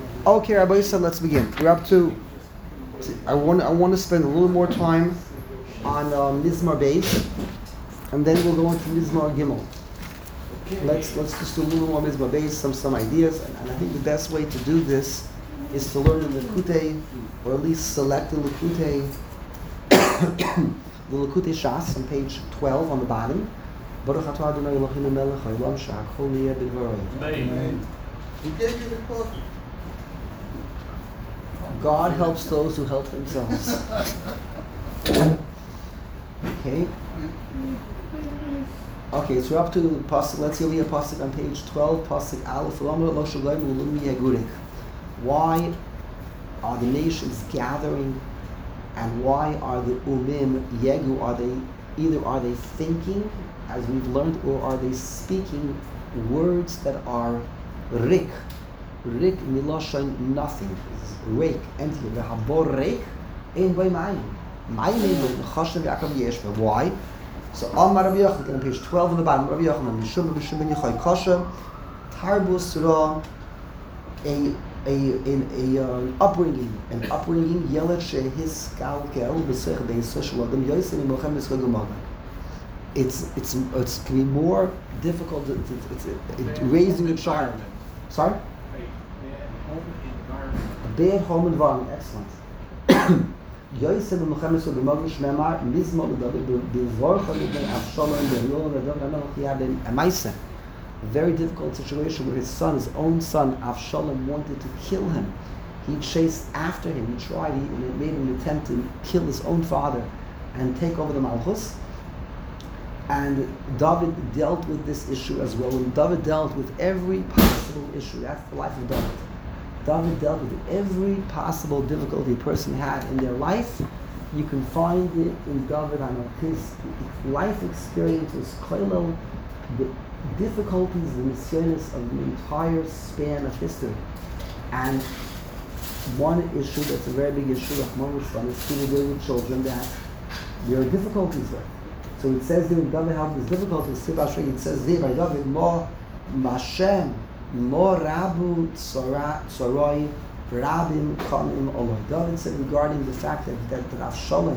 Okay, Rabbi Yisrael, let's begin. We're up to. I want to spend a little more time on Mizmar Beis, and then we'll go into Mizmar Gimel. Let's just do a little more Mizmar Beis, some ideas, and I think the best way to do this is to learn the Likutei, or at least select the Likutei, the Likutei Shas on page 12 on the bottom. Baruch atah Adonai Eloheinu melech haolam shehakol niyeh b'dvaro. Amen. He gave you the coffee. God helps those who help themselves. Okay. Okay, so we're up to Pasuk. Let's see, we have Pasuk on page 12. Pasuk Aleph. Why are the nations gathering, and why are the umim yegu? Are they thinking, as we've learned, or are they speaking words that are rik? Rik miloshan nothing. Rik, empty. V'habor rik ein by mayim. Mayim chashem v'akav yeshva. Why? So Amar Rabbi Yochanan on page 12 on the bottom. Rabbi Yochanan Mishum Mishum Ben Yochai Kasha Tarbus Ra an upbringing Yelet Shehis Galkel B'Sech Be'Yisrael Shalom Yosem Imochem B'Sech Gemaga. It's can be more difficult. It's raising a child. Sorry. A bad home environment. Excellent. Yosef and Muhammad so the Magish Memar Mizmor David Bevorcha Libnei Avshalom Be'Yol David Amelch Yad Amaisa. A very difficult situation where his own son Avshalom wanted to kill him. He chased after him. He tried. He made an attempt to kill his own father and take over the Malchus. And David dealt with this issue as well. And David dealt with every possible issue. That's the life of David. David dealt with every possible difficulty a person had in their life. You can find it in David. His life experience was koilel the difficulties, the misyonis of the entire span of history. And one issue that's a very big issue of Moshe is people dealing with children that there are difficulties with. So it says there in David how these difficulties. It says there by David more Mashem. More Rabu Tsoroi Rabim Kamim Oloi. David said regarding the fact that Avshalom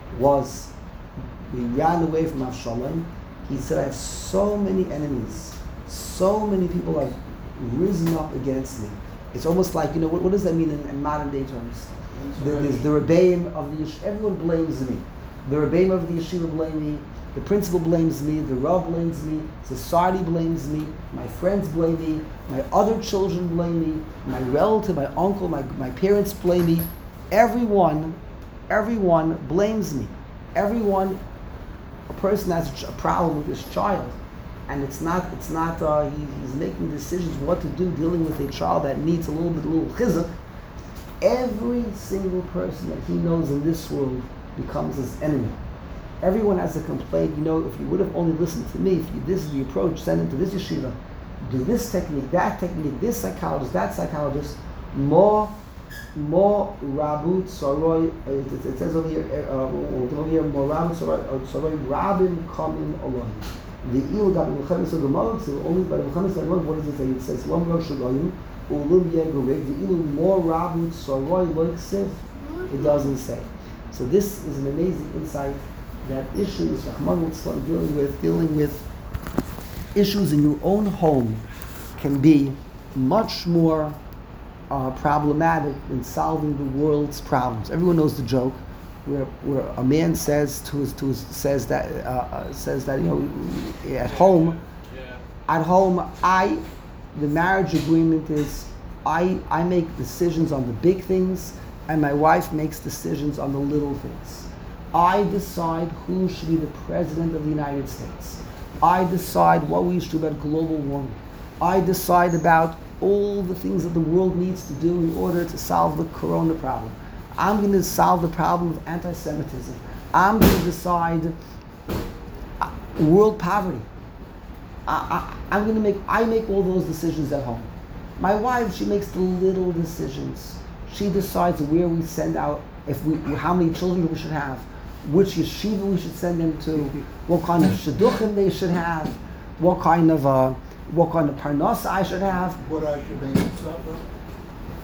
we ran away from Avshalom. He said, I have so many enemies, so many people have risen up against me. It's almost like, what does that mean in modern day terms? There's the Rebbeim of the Yeshiva, everyone blames me. The Rebbeim of the Yeshiva blame me. The principal blames me, the Rav blames me, society blames me, my friends blame me, my other children blame me, my relative, my uncle, my parents blame me. Everyone blames me. A person has a problem with his child, and he's making decisions what to do dealing with a child that needs a little chizuk. Every single person that he knows in this world becomes his enemy. Everyone has a complaint. If you would have only listened to me, this is the approach, send him to this yeshiva, do this technique, that technique, this psychologist, that psychologist, more Rabut Soroi, it says over here, more Rabut Soroi, Rabin Kamim Oloi. The Il got Muhammad Sodomov, so only by Muhammad Sodomov, what does it say? It says, Lom Rosh Shagoyim, Ulum Yegurig, the Il more Rabut Soroi Loiksiv, it doesn't say. So this is an amazing insight. That issues Rahman dealing with issues in your own home can be much more problematic than solving the world's problems. Everyone knows the joke where a man says that at home the marriage agreement is I make decisions on the big things and my wife makes decisions on the little things. I decide who should be the president of the United States. I decide what we should do about global warming. I decide about all the things that the world needs to do in order to solve the corona problem. I'm going to solve the problem of anti-Semitism. I'm going to decide world poverty. I make all those decisions at home. My wife, she makes the little decisions. She decides where we send out, how many children we should have, which yeshiva we should send them to, what kind of shidduchim they should have, what kind of parnasa I should have. What I should name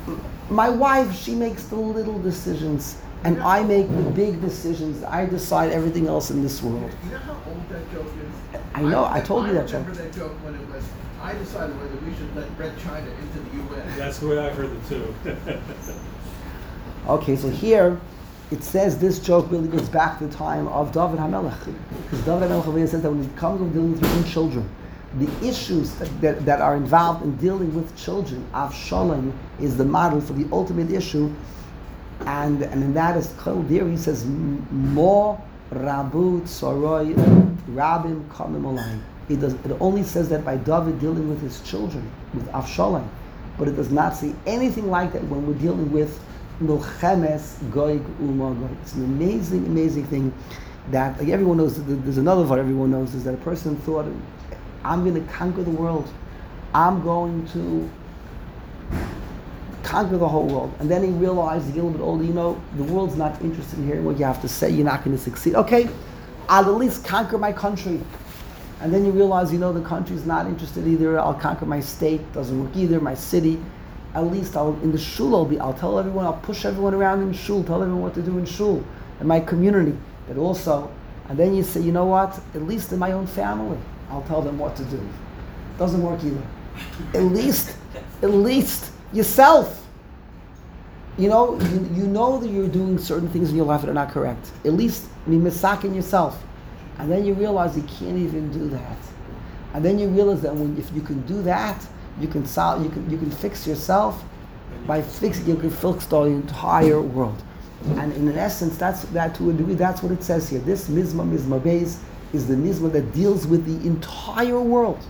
My wife, she makes the little decisions, and I make the big decisions. I decide everything else in this world. You know how old that joke is? I know, I told you that joke. I remember that joke when it was, I decided whether we should let Red China into the UN. That's the way I heard it too. Okay, so here it says this joke really goes back to the time of David HaMelech. Because David HaMelech says that when it comes to dealing with your own children, the issues that are involved in dealing with children, Avshalom is the model for the ultimate issue, and in that is called there. He says, Mo Rabu Tsoroi Rabim Kamim Olai. It only says that by David dealing with his children, with Avshalom, but it does not say anything like that when we're dealing with Milchemes Goig Umagog. It's an amazing, amazing thing that, like, everyone knows. There's another part everyone knows is that a person thought, I'm going to conquer the world. I'm going to conquer the whole world. And then he realized, he got a little bit older, the world's not interested in hearing what you have to say. You're not going to succeed. Okay, I'll at least conquer my country. And then you realize, the country's not interested either. I'll conquer my state. Doesn't work either. My city. At least in the shul I'll tell everyone, I'll push everyone around in shul, tell everyone what to do in shul, in my community. But also, and then you say, at least in my own family, I'll tell them what to do. Doesn't work either. At least yourself. You know that you're doing certain things in your life that are not correct. At least misakin yourself. And then you realize you can't even do that. And then you realize that if you can do that, you can fix yourself. By fixing, you can fix the entire world. And in essence, that's to a degree, that's what it says here. This Mizmah Beis is the Mizmah that deals with the entire world.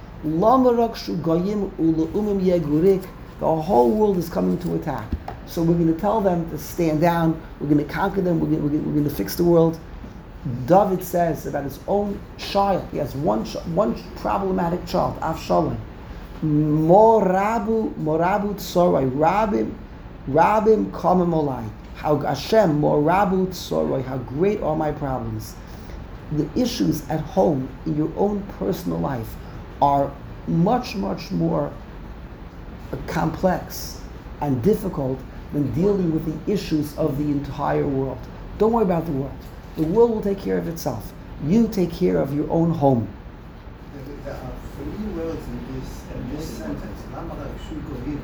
The whole world is coming to attack. So we're going to tell them to stand down. We're going to conquer them. We're going to fix the world. David says about his own child. He has one problematic child, Avshalom. Morabu tsoroi rabim kamim olai. How Hashem morabu tsoroi. How great are my problems. The issues at home in your own personal life are much, much more complex and difficult than dealing with the issues of the entire world. Don't worry about the world. The world will take care of itself. You take care of your own home. There are three words in this sentence. Lama Rakshu Goyim.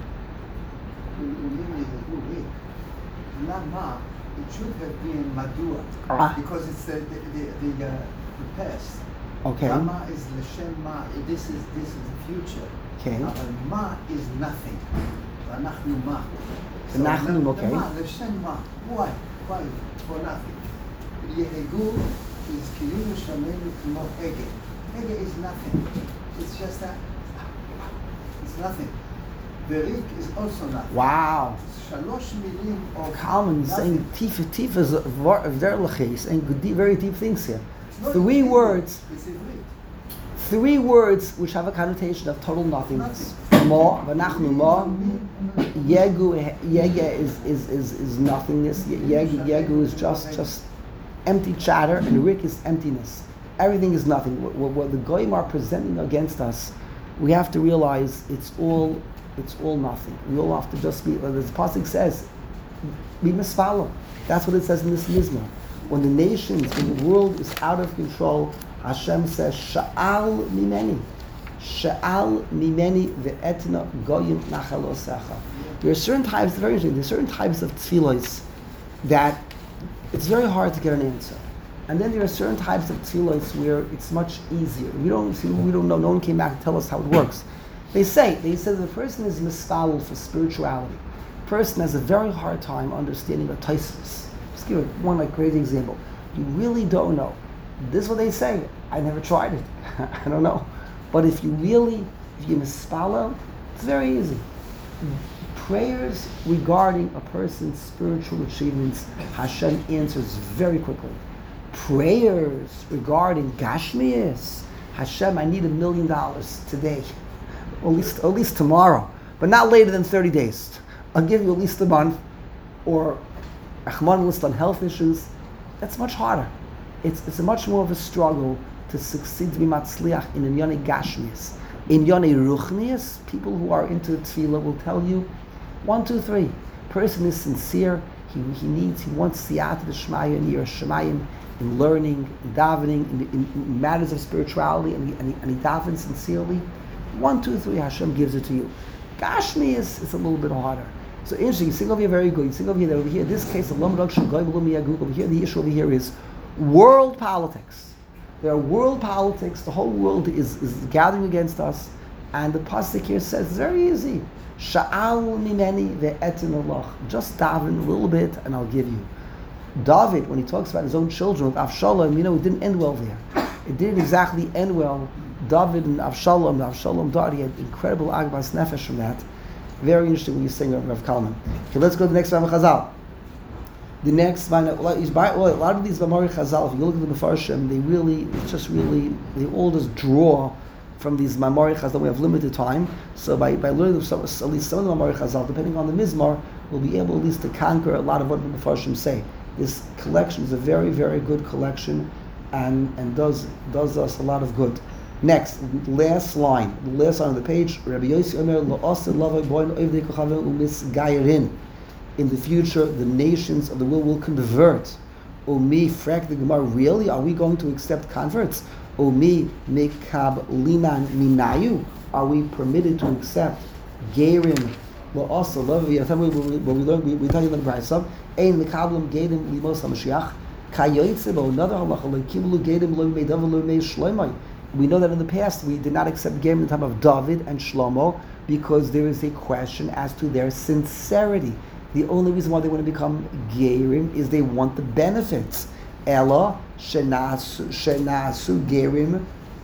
Lama, it should have been Madua, because it's the past. Okay. Lama is L'Shem Ma. This is the future. Okay. Ma is nothing. V'anachnu Ma. V'anachnu, okay. Ma, L'Shem Ma. Why? For nothing. Yehegu is Kiyunu Shamenu Kmo Hege. Hege is nothing. It's just that. It's nothing. Verik is also nothing. Wow. Shalosh milim of Kalman saying Tifa is very saying very deep things here. Three words which have a connotation of total nothingness. Ma, v'nachnu ma. Yegu is nothingness. Yegu is just empty chatter, and Rik is emptiness. Everything is nothing. What the goyim are presenting against us, we have to realize it's all nothing. We all have to just be, as the pasuk says, be misfollow. That's what it says in this Mizmah. When the nations, when the world is out of control, Hashem says, Sha'al mimeni ve'etna goyim nachalosecha. There are certain types, very interesting, there are certain types of tefillos that it's very hard to get an answer. And then there are certain types of tefillos where it's much easier. We don't know, no one came back to tell us how it works. They say the person is misfollow for spirituality. The person has a very hard time understanding a Tosfos. Just give one crazy example. You really don't know. This is what they say. I never tried it. I don't know. But if you misfollow, it's very easy. Prayers regarding a person's spiritual achievements, Hashem answers very quickly. Prayers regarding Gashmias, Hashem, I need $1 million today, or at least tomorrow, but not later than 30 days. I'll give you at least a month, or Rahman list on health issues. That's much harder. It's a much more of a struggle to succeed, to be matzliach in Yonei Gashmias. In Yonei Ruchnias, people who are into tefillah will tell you 1, 2, 3. Person is sincere. He wants siyata the shmaya and yir shemayim in learning, in davening, in matters of spirituality, and he davens sincerely. 1, 2, 3. Hashem gives it to you. Gashmi is a little bit harder. So interesting. You sing over here very good. You sing over here. Over here, this case of over here, the issue over here is world politics. There are world politics. The whole world is gathering against us, and the pasuk here says it's very easy. Sha'al mimeni ve'etin Allah. Just daven a little bit, and I'll give you. David, when he talks about his own children with Avshalom, it didn't end well there. It didn't exactly end well. David and Avshalom died. He had incredible agbas nefesh from that. Very interesting when you sing Rav Kalman. Okay, let's go to the next Rav Chazal. The next, a lot of these Mamari Chazal, if you look at the Mefarshim, they all just draw from these Mamari Chazal. We have limited time, so by learning at least some of the Mamari Chazal, depending on the Mizmar, we'll be able at least to conquer a lot of what the Mefarshim say. This collection is a very, very good collection, and does us a lot of good. Next, last line on the page. Rabbi Yossi Omer Lo'asid Lavai Boin Oivdei Kochavim Umis Gairin. In the future, the nations of the world will convert. Umi frak the Gemara. Really, are we going to accept converts? Umi mekab linan minayu. Are we permitted to accept Gairin? Lo'asid Lavai. What we learned, we tell you in the Brayso. Ein mekablim Gairin limos HaMashiach. Kayoytze bo another halacha lekiblu Gairin lo meidav lo mei shloimai. We know that in the past we did not accept Gerim in the time of David and Shlomo because there is a question as to their sincerity. The only reason why they want to become Gerim is they want the benefits. Ella shenasu Gerim.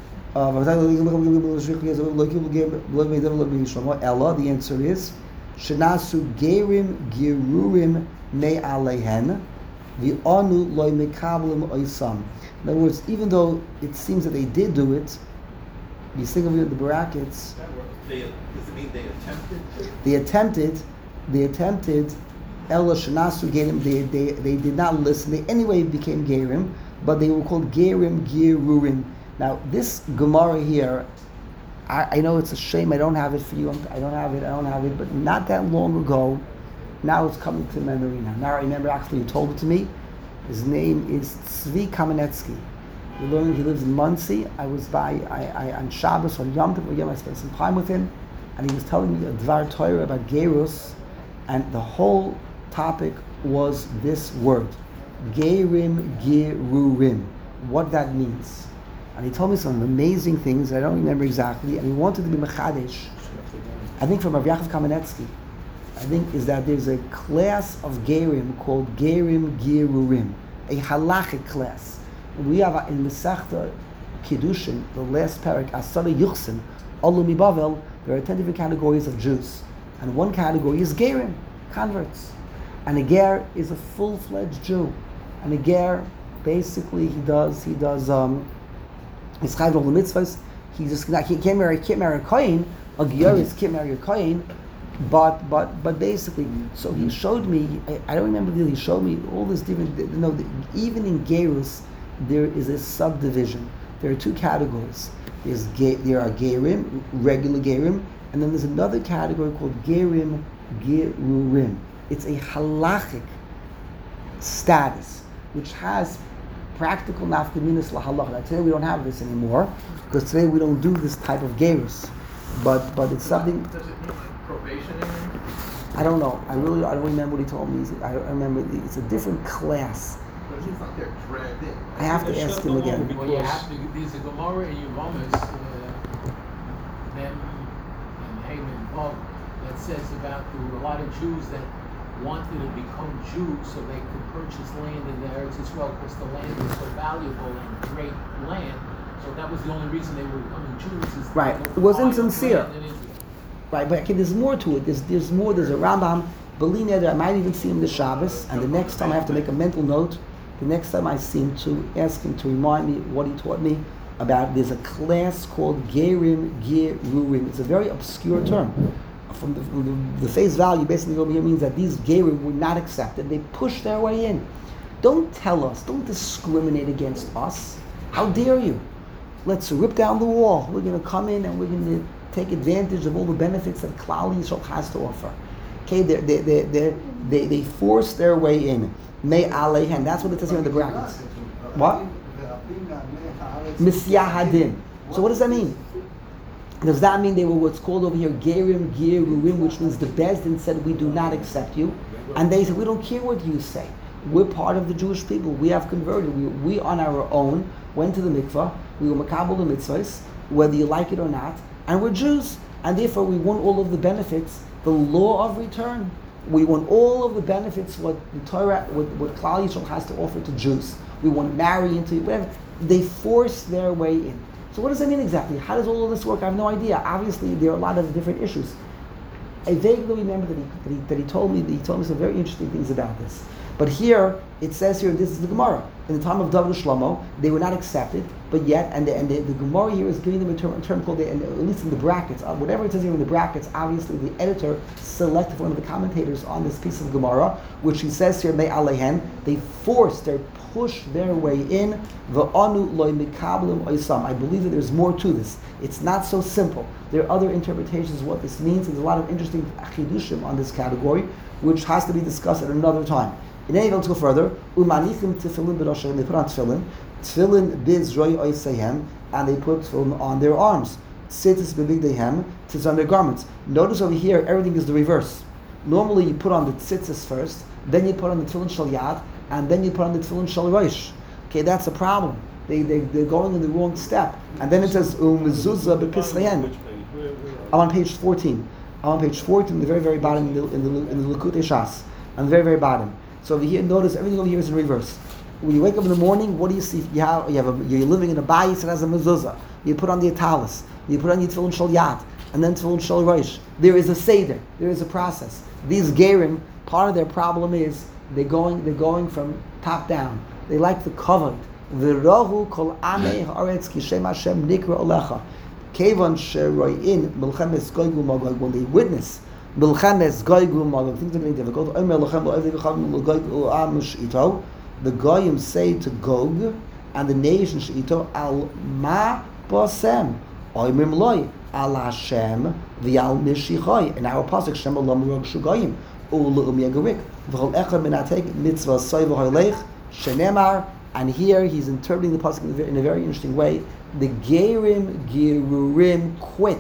Ella, the answer is shenasu Gerim Gerurim ne alehen. The anu loy mekablim oisam. In other words, even though it seems that they did do it, you think of it in the brackets. Does it mean they attempted? They attempted. Ella shenasu gerim. They did not listen. They anyway became gerim, but they were called gerim gerurim. Now this Gemara here, I know it's a shame I don't have it for you. I don't have it. But not that long ago, now it's coming to memory now. Now I remember actually you told it to me. His name is Tzvi Kamenetsky. We learned he lives in Muncie. I was on Shabbos, on Yom Tov, I spent some time with him, and he was telling me a Dvar Torah about Gerus, and the whole topic was this word, Gerim Gerurim, what that means. And he told me some amazing things, I don't remember exactly, and he wanted to be Mechadesh. I think from Rav Yaakov Kamenetsky. Is that there's a class of Gerim called Gerim Gerurim, a halachic class. We have in Masechta Kiddushin, the last parak, Asara Yuchsin, Olu Mibavel, there are 10 different categories of Jews. And one category is Gerim, converts. And a Ger is a full-fledged Jew. And a Ger, basically, he does he's chayv all the mitzvahs. He can't marry a kohen. A Ger is can't marry a kohen. But basically, so he showed me. I don't remember the. He showed me all this different. Even in Gerus, there is a subdivision. There are 2 categories. There are Gerim, regular Gerim, and then there's another category called Gerim Gerurim. It's a halachic status which has practical nafkaminas lahalacha. Now today we don't have this anymore because today we don't do this type of Gerus. But it's something. Does it mean like probationary? I don't know. I don't remember what he told me. I remember it's a different class. But it's like they're dragged in. I have to ask him again. Well, you have to. There's a Gemara in Yevamos, Mem and Haman Vav, that says about there were a lot of Jews that wanted to become Jews so they could purchase land in the Eretz Yisrael because the land was so valuable and great land. So that was the only reason they were becoming Jews. Right. It wasn't sincere. Right, but okay, there's more to it. There's more. There's a Rambam, Beli Neder. I might even see him this Shabbos, and the next time I have to make a mental note. The next time I see him, to ask him to remind me what he taught me about. There's a class called Gerim Gerurim. It's a very obscure term. From the face value, basically over here means that these Gerim were not accepted. They pushed their way in. Don't tell us. Don't discriminate against us. How dare you? Let's rip down the wall. We're going to come in and we're going to take advantage of all the benefits that Klal Yisrael has to offer. Okay, they force their way in. May aleihen. That's what it says here in the brackets. What? Misyahadim. So what does that mean? Does that mean they were what's called over here Gerim, Gerurim, which means the Bezdin said, we do not accept you. And they said, we don't care what you say. We're part of the Jewish people. We have converted. We on our own went to the mikvah. We were makabel the mitzvahs, whether you like it or not. And we're Jews. And therefore we want all of the benefits, the law of return. We want all of the benefits, what the Torah, what Klal Yisrael has to offer to Jews. We want to marry into whatever. They force their way in. So what does that mean exactly? How does all of this work? I have no idea. Obviously, there are a lot of different issues. I vaguely remember that he told me some very interesting things about this. But here it says here, this is the Gemara. In the time of David Shlomo, they were not accepted, but yet, and the Gemara here is giving them a term called, and at least in the brackets, whatever it says here in the brackets, obviously the editor selected one of the commentators on this piece of Gemara, which he says here, May Alehen, they push their way in. V'anu loy mikablim oisam. I believe that there's more to this. It's not so simple. There are other interpretations of what this means. There's a lot of interesting chidushim on this category, which has to be discussed at another time. In any event, let's go further. Umanichim tefillin b'roshim. They put on tefillin biz roy oisehem, and they put tefillin on their arms. Tzitzis b'bigdeihem, tzitzis on their garments. Notice over here, everything is the reverse. Normally, you put on the tzitzis first, then you put on the tefillin shal yad, and then you put on the tefillin shal rosh. Okay, that's a problem. They're going in the wrong step. And then it says mezuzah b'pischayen. I'm on page 14. I'm on page 14, the very, very bottom in the Likutei Shas. On the very, very bottom. So over here, notice everything over here is in reverse. When you wake up in the morning, what do you see? You're living in a bayis that has a mezuzah. You put on the atalis. You put on your tefillin shal yad, and then tefillin shal rosh. There is a seder. There is a process. These gerim, part of their problem is they're going from top down. They like the covenant. V'rohu kol amei haaretz ki shem Hashem nikra olecha. Kevan sheroyin milchemes goygu magog. When they witness milchemes goygu magog, things are getting difficult. Omer lochem lo'evei v'chavim l'goygu am she'ito. The goyim say to Gog and the nation she'ito al ma posem oimim loy al Hashem v'al mishichoy. In our pasuk Shem olam rog shugoyim u'lu'um yegarik v'chol echad minatek mitzvah soy v'hoylech shenemar. And here he's interpreting the pasuk in a very interesting way. The Gerim, Gerurim quit.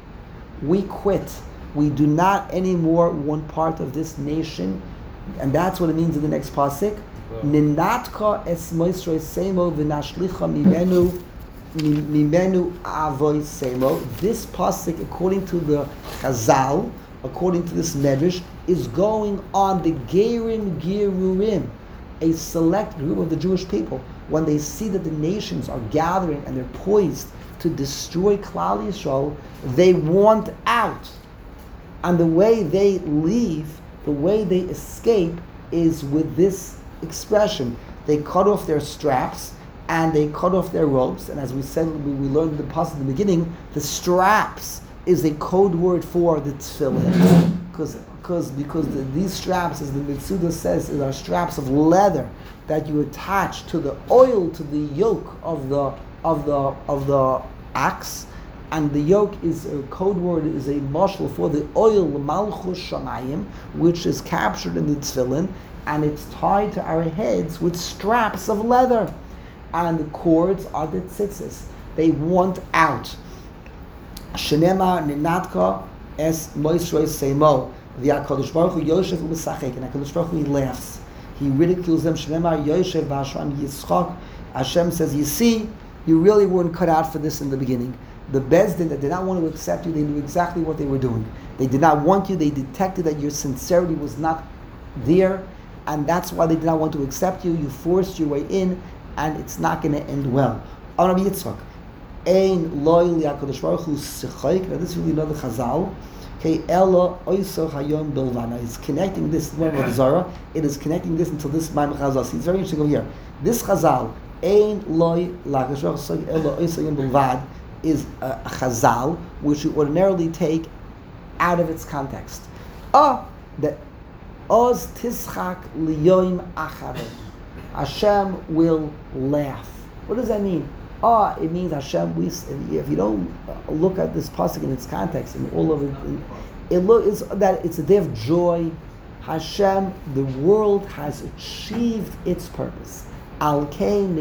We quit. We do not anymore want part of this nation. And that's what it means in the next pasuk. Ninatka es moisroi semo v'nashlicha mimenu avoy semo. This pasuk, according to the Chazal, according to this medrash, is going on the Gerim, Gerurim, a select group of the Jewish people. When they see that the nations are gathering and they're poised to destroy Klal Yisrael, they want out. And the way they leave, the way they escape, is with this expression. They cut off their straps and they cut off their ropes. And as we said, we learned the pasuk in the beginning, the straps is a code word for the tefillin. Because these straps, as the Mitzuda says, are straps of leather that you attach to the oil, to the yoke of the axe, and the yoke is a code word, is a mashal for the oil, malchus shamayim, which is captured in the tefillin, and it's tied to our heads with straps of leather, and the cords are the tzitzis. They want out. Shenema ninatka es moisroi seimo. The HaKadosh Baruch Hu Yoshev u'Misachek, and HaKadosh Baruch Hu, he laughs. He ridicules them. Shnemar Yoshev v'Hashem Yitzchak. Hashem says, you see, you really weren't cut out for this in the beginning. The Bezdin that did not want to accept you, they knew exactly what they were doing. They did not want you. They detected that your sincerity was not there, and that's why they did not want to accept you. You forced your way in, and it's not going to end well. Rabbi Yitzchak, Ein loy li HaKadosh Baruch Hu sichayk. Now this is really another Chazal. Okay, Ella Oiso Hayom Bilvana. It's connecting this with Zara. It is connecting this until this Maim Chazal. See, it's very interesting over here. This Chazal, Ein Loy Lachash Ella Oiso Hayom Bilvad, is a Chazal which you ordinarily take out of its context. That Oz Tischak Liyoim Acharei. Hashem will laugh. What does that mean? It means Hashem. If you don't look at this pasuk in its context and all of it, is that it's a day of joy. Hashem, the world has achieved its purpose. Finally,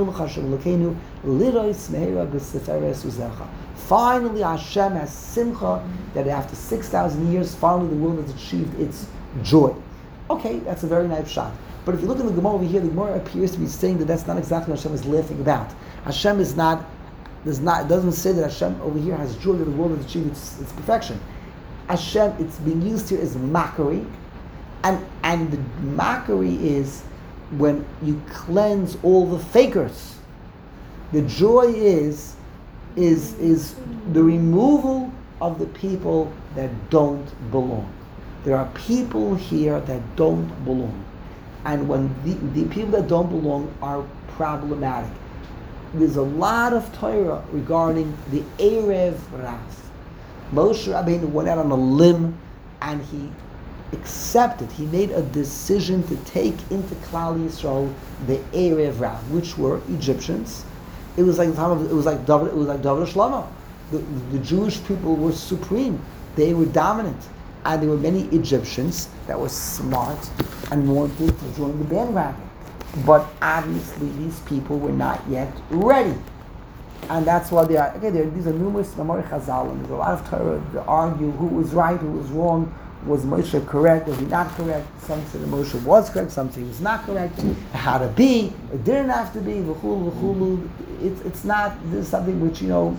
Hashem has simcha that after 6,000 years, finally the world has achieved its joy. Okay, that's a very nice shot. But if you look in the Gemara over here, the Gemara appears to be saying that that's not exactly what Hashem is laughing about. Hashem is not. It doesn't say that Hashem over here has joy that the world has achieved its perfection. Hashem, it's being used here as mockery, and the mockery is when you cleanse all the fakers. The joy is the removal of the people that don't belong. There are people here that don't belong, and when the people that don't belong are problematic. There's a lot of Torah regarding the Erev Rav. Moshe Rabbeinu went out on a limb and he accepted, he made a decision to take into Klal Yisrael the Erev Rav, which were Egyptians. It was like David Shlomo. The Jewish people were supreme. They were dominant. And there were many Egyptians that were smart and wanted to join the bandwagon. But obviously these people were not yet ready. And that's why they are, these are numerous Mamori Chazal, and there's a lot of Torah to argue who was right, who was wrong. Was Moshe correct? Was he not correct? Some say that Moshe was correct, some say he was not correct. How to be, it didn't have to be, v'chulu. It's not, this is something which, you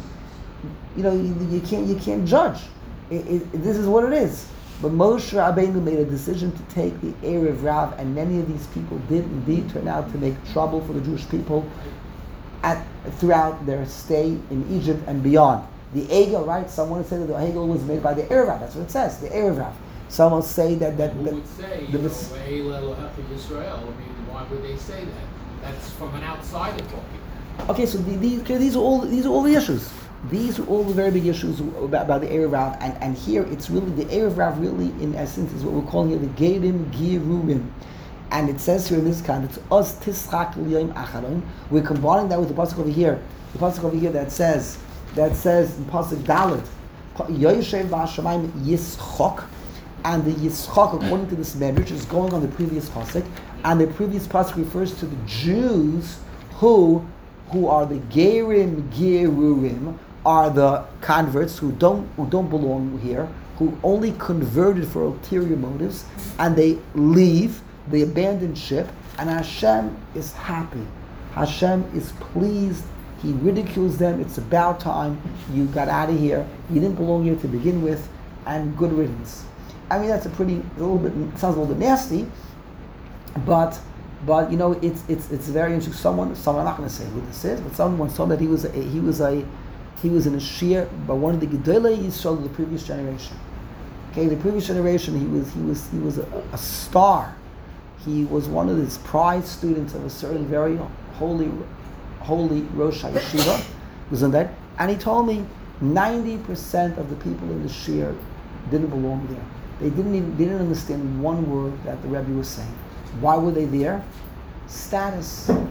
can't judge. This is what it is. But Moshe Rabbeinu made a decision to take the Erev Rav, and many of these people did indeed turn out to make trouble for the Jewish people throughout their stay in Egypt and beyond. The Egel, right? Someone said that the Egel was made by the Erev Rav. That's what it says, the Erev Rav. Some will say that Who would say, Israel? I mean, why would they say that? That's from an outsider talking. Okay, so these are all the issues. These are all the very big issues about the Erev Rav, and here it's really the Erev Rav. Really, in essence, is what we're calling here the Gerim Girurim, and it says here in this context, Oz Tischak L'Yom Acharon. We're combining that with the pasuk over here. The pasuk over here that says in pasuk Dalet, Yoshev V'Hashamayim Yischok, and the Yischok, according to this medrash, is going on the previous pasuk, and the previous pasuk refers to the Jews who are the Gerim Girurim, are the converts who don't belong here, who only converted for ulterior motives, and they leave, they abandon ship, and Hashem is happy. Hashem is pleased. He ridicules them. It's about time you got out of here. You didn't belong here to begin with, and good riddance. I mean, that's sounds a little bit nasty, but it's very interesting. Someone I'm not going to say who this is, but someone told that he was in a shir by one of the Gedolei Yisrael of the previous generation. Okay, the previous generation he was a star. He was one of his prize students of a certain very holy Rosh HaYeshiva. Was in that, and he told me 90% of the people in the shir didn't belong there. They didn't understand one word that the Rebbe was saying. Why were they there? Status. You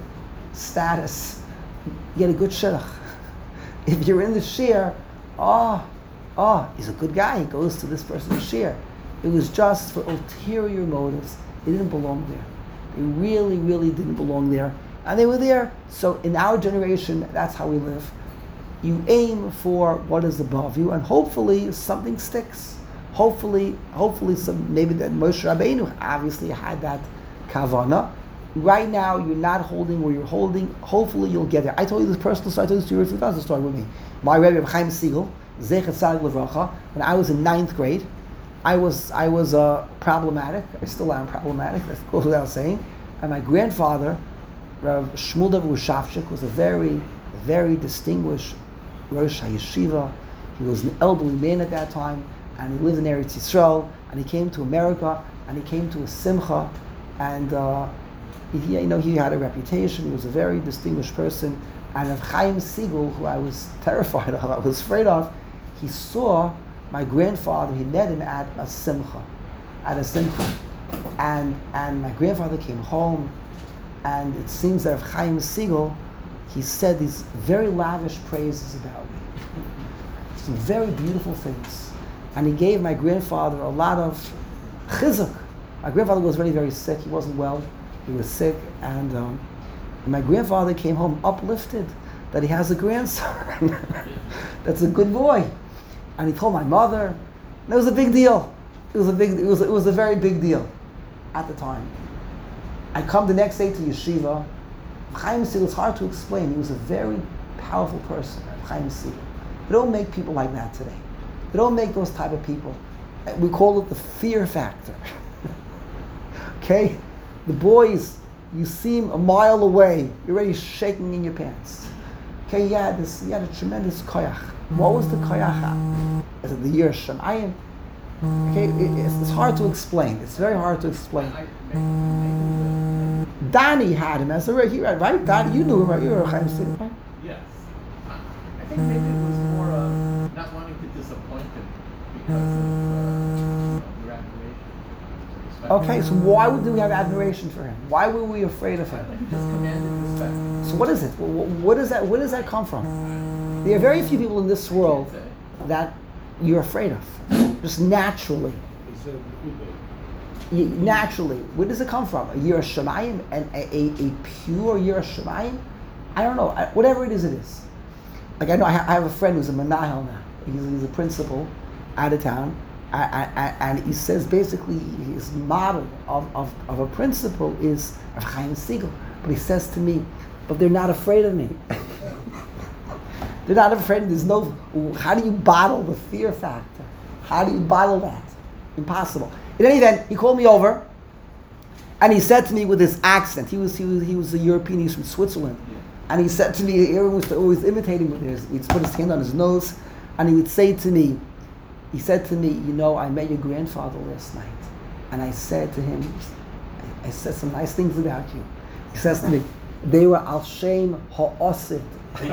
get a good shidduch. If you're in the shir, he's a good guy. He goes to this person's shir. It was just for ulterior motives. They didn't belong there. They really, really didn't belong there. And they were there. So in our generation, that's how we live. You aim for what is above you, and hopefully something sticks. Hopefully, maybe that Moshe Rabbeinu obviously had that kavana. Right now, you're not holding where you're holding. Hopefully, you'll get there. I told you this personal story. I told you 2 years ago. Story with me. My Rebbe Chaim Siegel, Zecher Tzaddik Levracha. When I was in 9th grade, I was problematic. I still am problematic. That goes without saying. And my grandfather, Rav Shmuel David Wushavchik, was a very, very distinguished Rosh HaYeshiva. He was an elderly man at that time, and he lived in Eretz Yisrael, and he came to America, and he came to a simcha, and he had a reputation. He was a very distinguished person. And Rav Chaim Siegel, who I was terrified of, I was afraid of, he saw my grandfather. He met him at a simcha, and my grandfather came home, and it seems that Rav Chaim Siegel, he said these very lavish praises about me, some very beautiful things. and he gave my grandfather a lot of chizuk. My grandfather was very, very sick. He wasn't well. He was sick, and my grandfather came home uplifted that he has a grandson that's a good boy. And he told my mother, and it was a big deal. It was a very big deal at the time. I come the next day to yeshiva. Chaim Segal, it's hard to explain. He was a very powerful person, Chaim Segal. They don't make people like that today. They don't make those type of people. We call it the fear factor. Okay? The boys, you see him a mile away, you're already shaking in your pants. Okay, he had a tremendous koyach. What was the koyach? Is it the Yir Shemayim? Okay, it's hard to explain. It's very hard to explain. Danny had him as a right? Danny, you knew him, right? You were a Chaim Segal, right? Yes. I think maybe it was more of not wanting to disappoint him because of your admiration. Okay, so why would we have admiration for him? Why were we afraid of He him? just commanded respect. So what is it? What is that? Where does that come from? There are very few people in this world that you're afraid of, just naturally. Naturally, where does it come from? A Yir Shemayim, and a pure Yir Shemayim? I don't know. Whatever it is, it is. Like I know, I have a friend who's a Menahel now. He's a principal out of town, and he says basically his model of a principal is Rav Chaim Segal. But he says to me, but they're not afraid of me. They're not afraid. There's no. How do you bottle the fear factor? How do you bottle that? Impossible. In any event, he called me over, and he said to me with his accent. He was a European. He's from Switzerland, and he said to me, everyone was always imitating with his. He'd put his hand on his nose, and he would say to me, he said to me, you know, I met your grandfather last night, and I said to him, I said some nice things about you. He says to me, they were al shem ha'osid.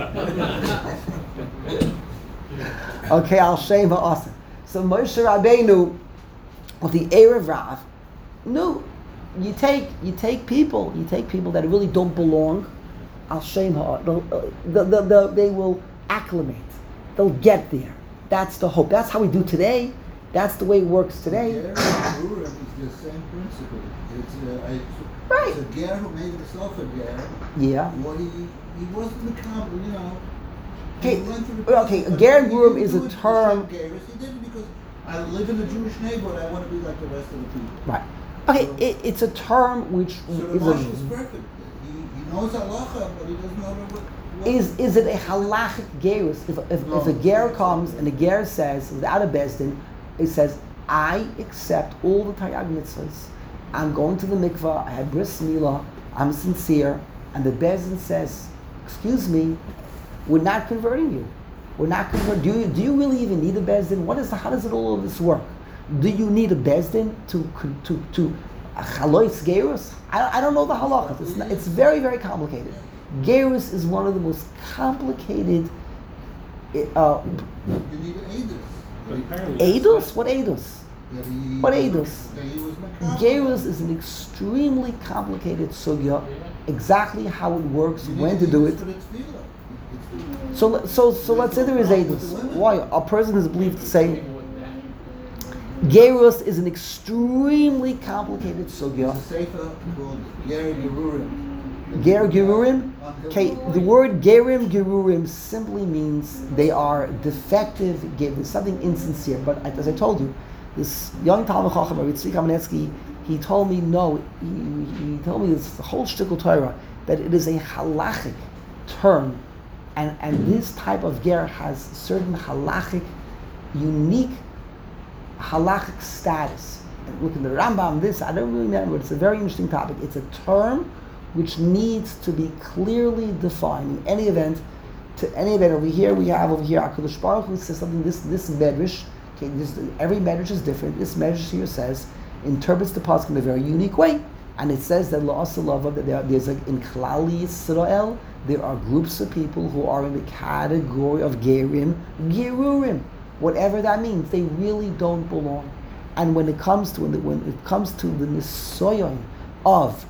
Okay, al shem ha'osid. So Moshe Rabbeinu, of the Erev Rav, no, you take people that really don't belong. Al shem ha'osid. They will acclimate. They'll get there. That's the hope. That's how we do today. That's the way it works today. Ger and is the same principle. Right. It's a ger who made himself a ger. Yeah. Well, he wasn't the comp, you know. Okay, a ger and gurum is a term. He did it because I live in a Jewish neighborhood. I want to be like the rest of the people. Right. Okay, it's a term which So the is Moshe is perfect. He knows halacha, but he doesn't know what. Is it a halachic gerus? If a ger comes and a ger says, without a bezdin, it says, I accept all the Taryag mitzvahs. I'm going to the mikvah, I have bris milah, I'm sincere, and the bezdin says, excuse me, we're not converting you. We're not converting. Do you really even need a bezdin? How does all of this work? Do you need a bezdin to chalois gerus? I don't know the halachas. It's very, very complicated. Gerus is one of the most complicated. You need an edus. Edus? What edus? What edus? That he was macabre. Gerus is an extremely complicated sugya. Exactly how it works, You need when to an do edus it. for its tefillah. So let's say there is edus. Why? A person is believed to say Gerus is an extremely complicated sugya. There's a sefer called Ger Gerurim. Ger Gerurim. Okay, the word Gerim Gerurim simply means they are defective. There's something insincere. But as I told you, this young Talmud Chacham, Rabbi Tzvi Kamenetsky, he told me no. He told me this whole shtickle Torah that it is a halachic term, and this type of ger has certain halachic, unique halachic status. And look in the Rambam. This I don't really remember. It's a very interesting topic. It's a term which needs to be clearly defined. In any event, over here HaKadosh Baruch Hu says something. This medrash, okay, every medrash is different. This medrash here says interprets the pasuk in a very unique way, and it says that la'asalava that there's like in Klal Yisrael there are groups of people who are in the category of gerim, gerurim, whatever that means. They really don't belong. And when it comes to the nisoyon of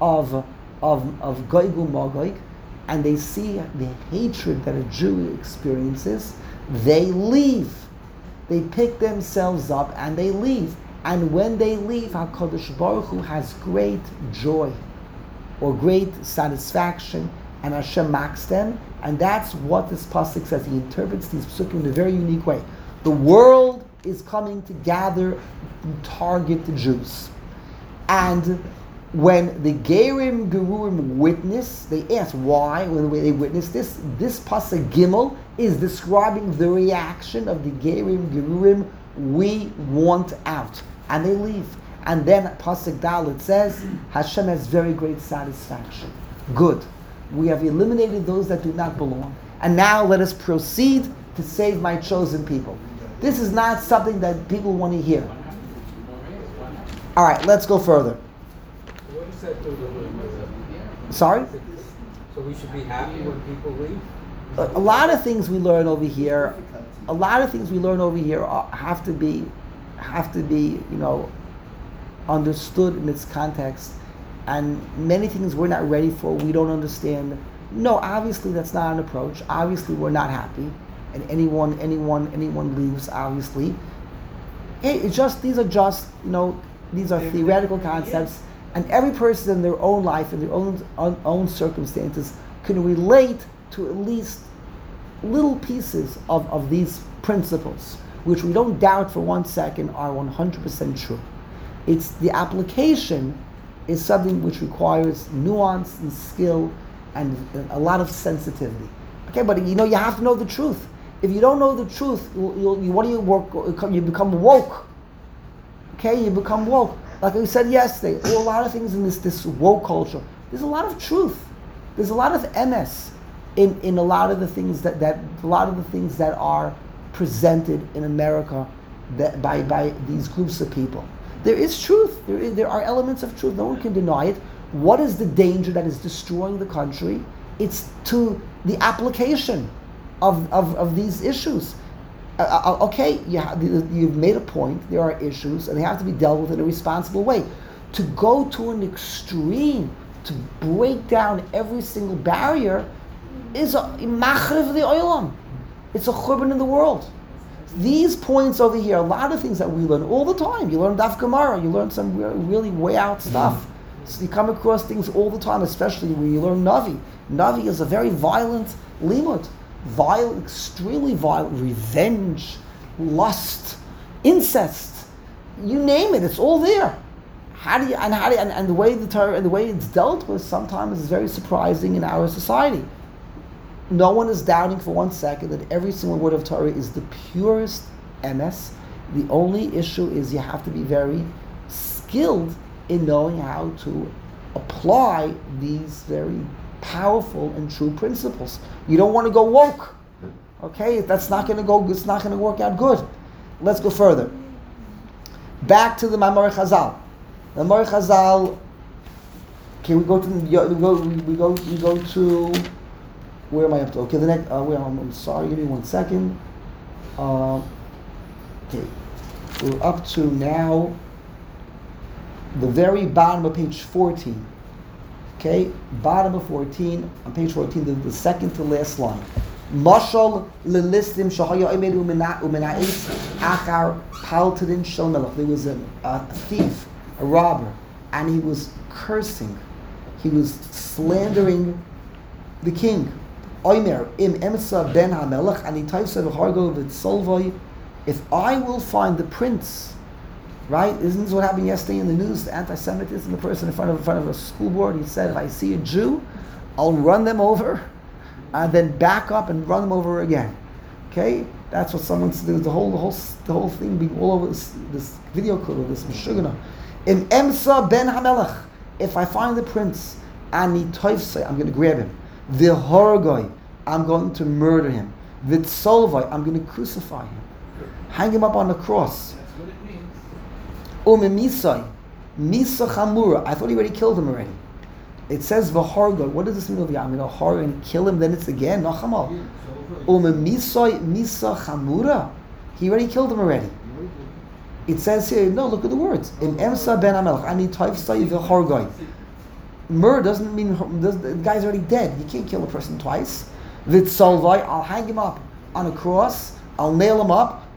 Goygu Magoig, and they see the hatred that a Jew experiences, they leave. They pick themselves up and they leave. And when they leave, HaKadosh Baruch Hu has great joy or great satisfaction, and Hashem mocks them. And that's what this pasuk says. He interprets these psukim in a very unique way. The world is coming to gather and target the Jews. And when the Gerim Gerurim witness, they ask why, when they witness this pasuk Gimel is describing the reaction of the Gerim Gerurim, we want out. And they leave. And then pasuk Dalet says, Hashem has very great satisfaction. Good. We have eliminated those that do not belong. And now let us proceed to save my chosen people. This is not something that people want to hear. All right, let's go further. What does that do to Sorry? So we should be happy when people leave? A lot of things we learn over here. Have to be, understood in its context. And many things we're not ready for, we don't understand. No, obviously that's not an approach. Obviously we're not happy, and anyone leaves. Obviously, these are theoretical concepts, and every person in their own life, in their own circumstances, can relate to at least little pieces of these principles, which we don't doubt for 1 second are 100% true. It's the application is something which requires nuance and skill and a lot of sensitivity. Okay, but you have to know the truth. If you don't know the truth, you become woke. Okay, you become woke. Like we said yesterday, a lot of things in this woke culture. There's a lot of truth. There's a lot of MS in a lot of the things that are presented in America by these groups of people. There is truth. There are elements of truth. No one can deny it. What is the danger that is destroying the country? It's to the application of these issues. You've made a point. There are issues, and they have to be dealt with in a responsible way. To go to an extreme, to break down every single barrier, is a machriv the olam. It's a churban in the world. These points over here, a lot of things that we learn all the time. You learn Daf Gemara, you learn some really way out stuff. So you come across things all the time, especially when you learn Navi. Navi is a very violent limud. Extremely violent, revenge, lust, incest, you name it, it's all there. And the way the Torah and the way it's dealt with sometimes is very surprising in our society. No one is doubting for 1 second that every single word of Torah is the purest MS. The only issue is you have to be very skilled in knowing how to apply these very powerful and true principles. You don't want to go woke. Okay, it's not going to work out good. Let's go further. Back to the Mamar Chazal. The Mamar Chazal. Okay, we go to. Where am I up to? Okay, the next. I'm sorry. Give me 1 second. Okay, we're up to now. The very bottom of page 14. Okay, bottom of 14, on page 14, the second to last line. Mashal lelistim shahaya imedu umena'is achar paltadin shel melech. There was a thief, a robber, and he was cursing. He was slandering the king. Omer im emsa ben hamelech ani taisa v'hargo v'tzolvoi. If I will find the prince, right? Isn't this what happened yesterday in the news? The anti-Semitism, the person in front of a school board, he said, if I see a Jew, I'll run them over, and then back up and run them over again. Okay? That's what someone said. The whole thing being all over this video clip of this Meshugana. In Emsa ben Hamelech, if I find the prince, Ani Toifsei, I'm going to grab him. V'horgoi, I'm going to murder him. V'tzolvoi, I'm going to crucify him. Hang him up on the cross. Umemisai, Misa Chamura. I thought he already killed him already. It says V'hargo. What does this mean over here? I'm going to har and kill him, then it's again. No chamal. Umemisai, Misa Chamura. He already killed him already. It says here, no, look at the words. In Emsa ben Amelch, Ani Taifsai V'hargoi. Murder doesn't mean, the guy's already dead. You can't kill a person twice. V'tzolvai, I'll hang him up on a cross. I'll nail him up.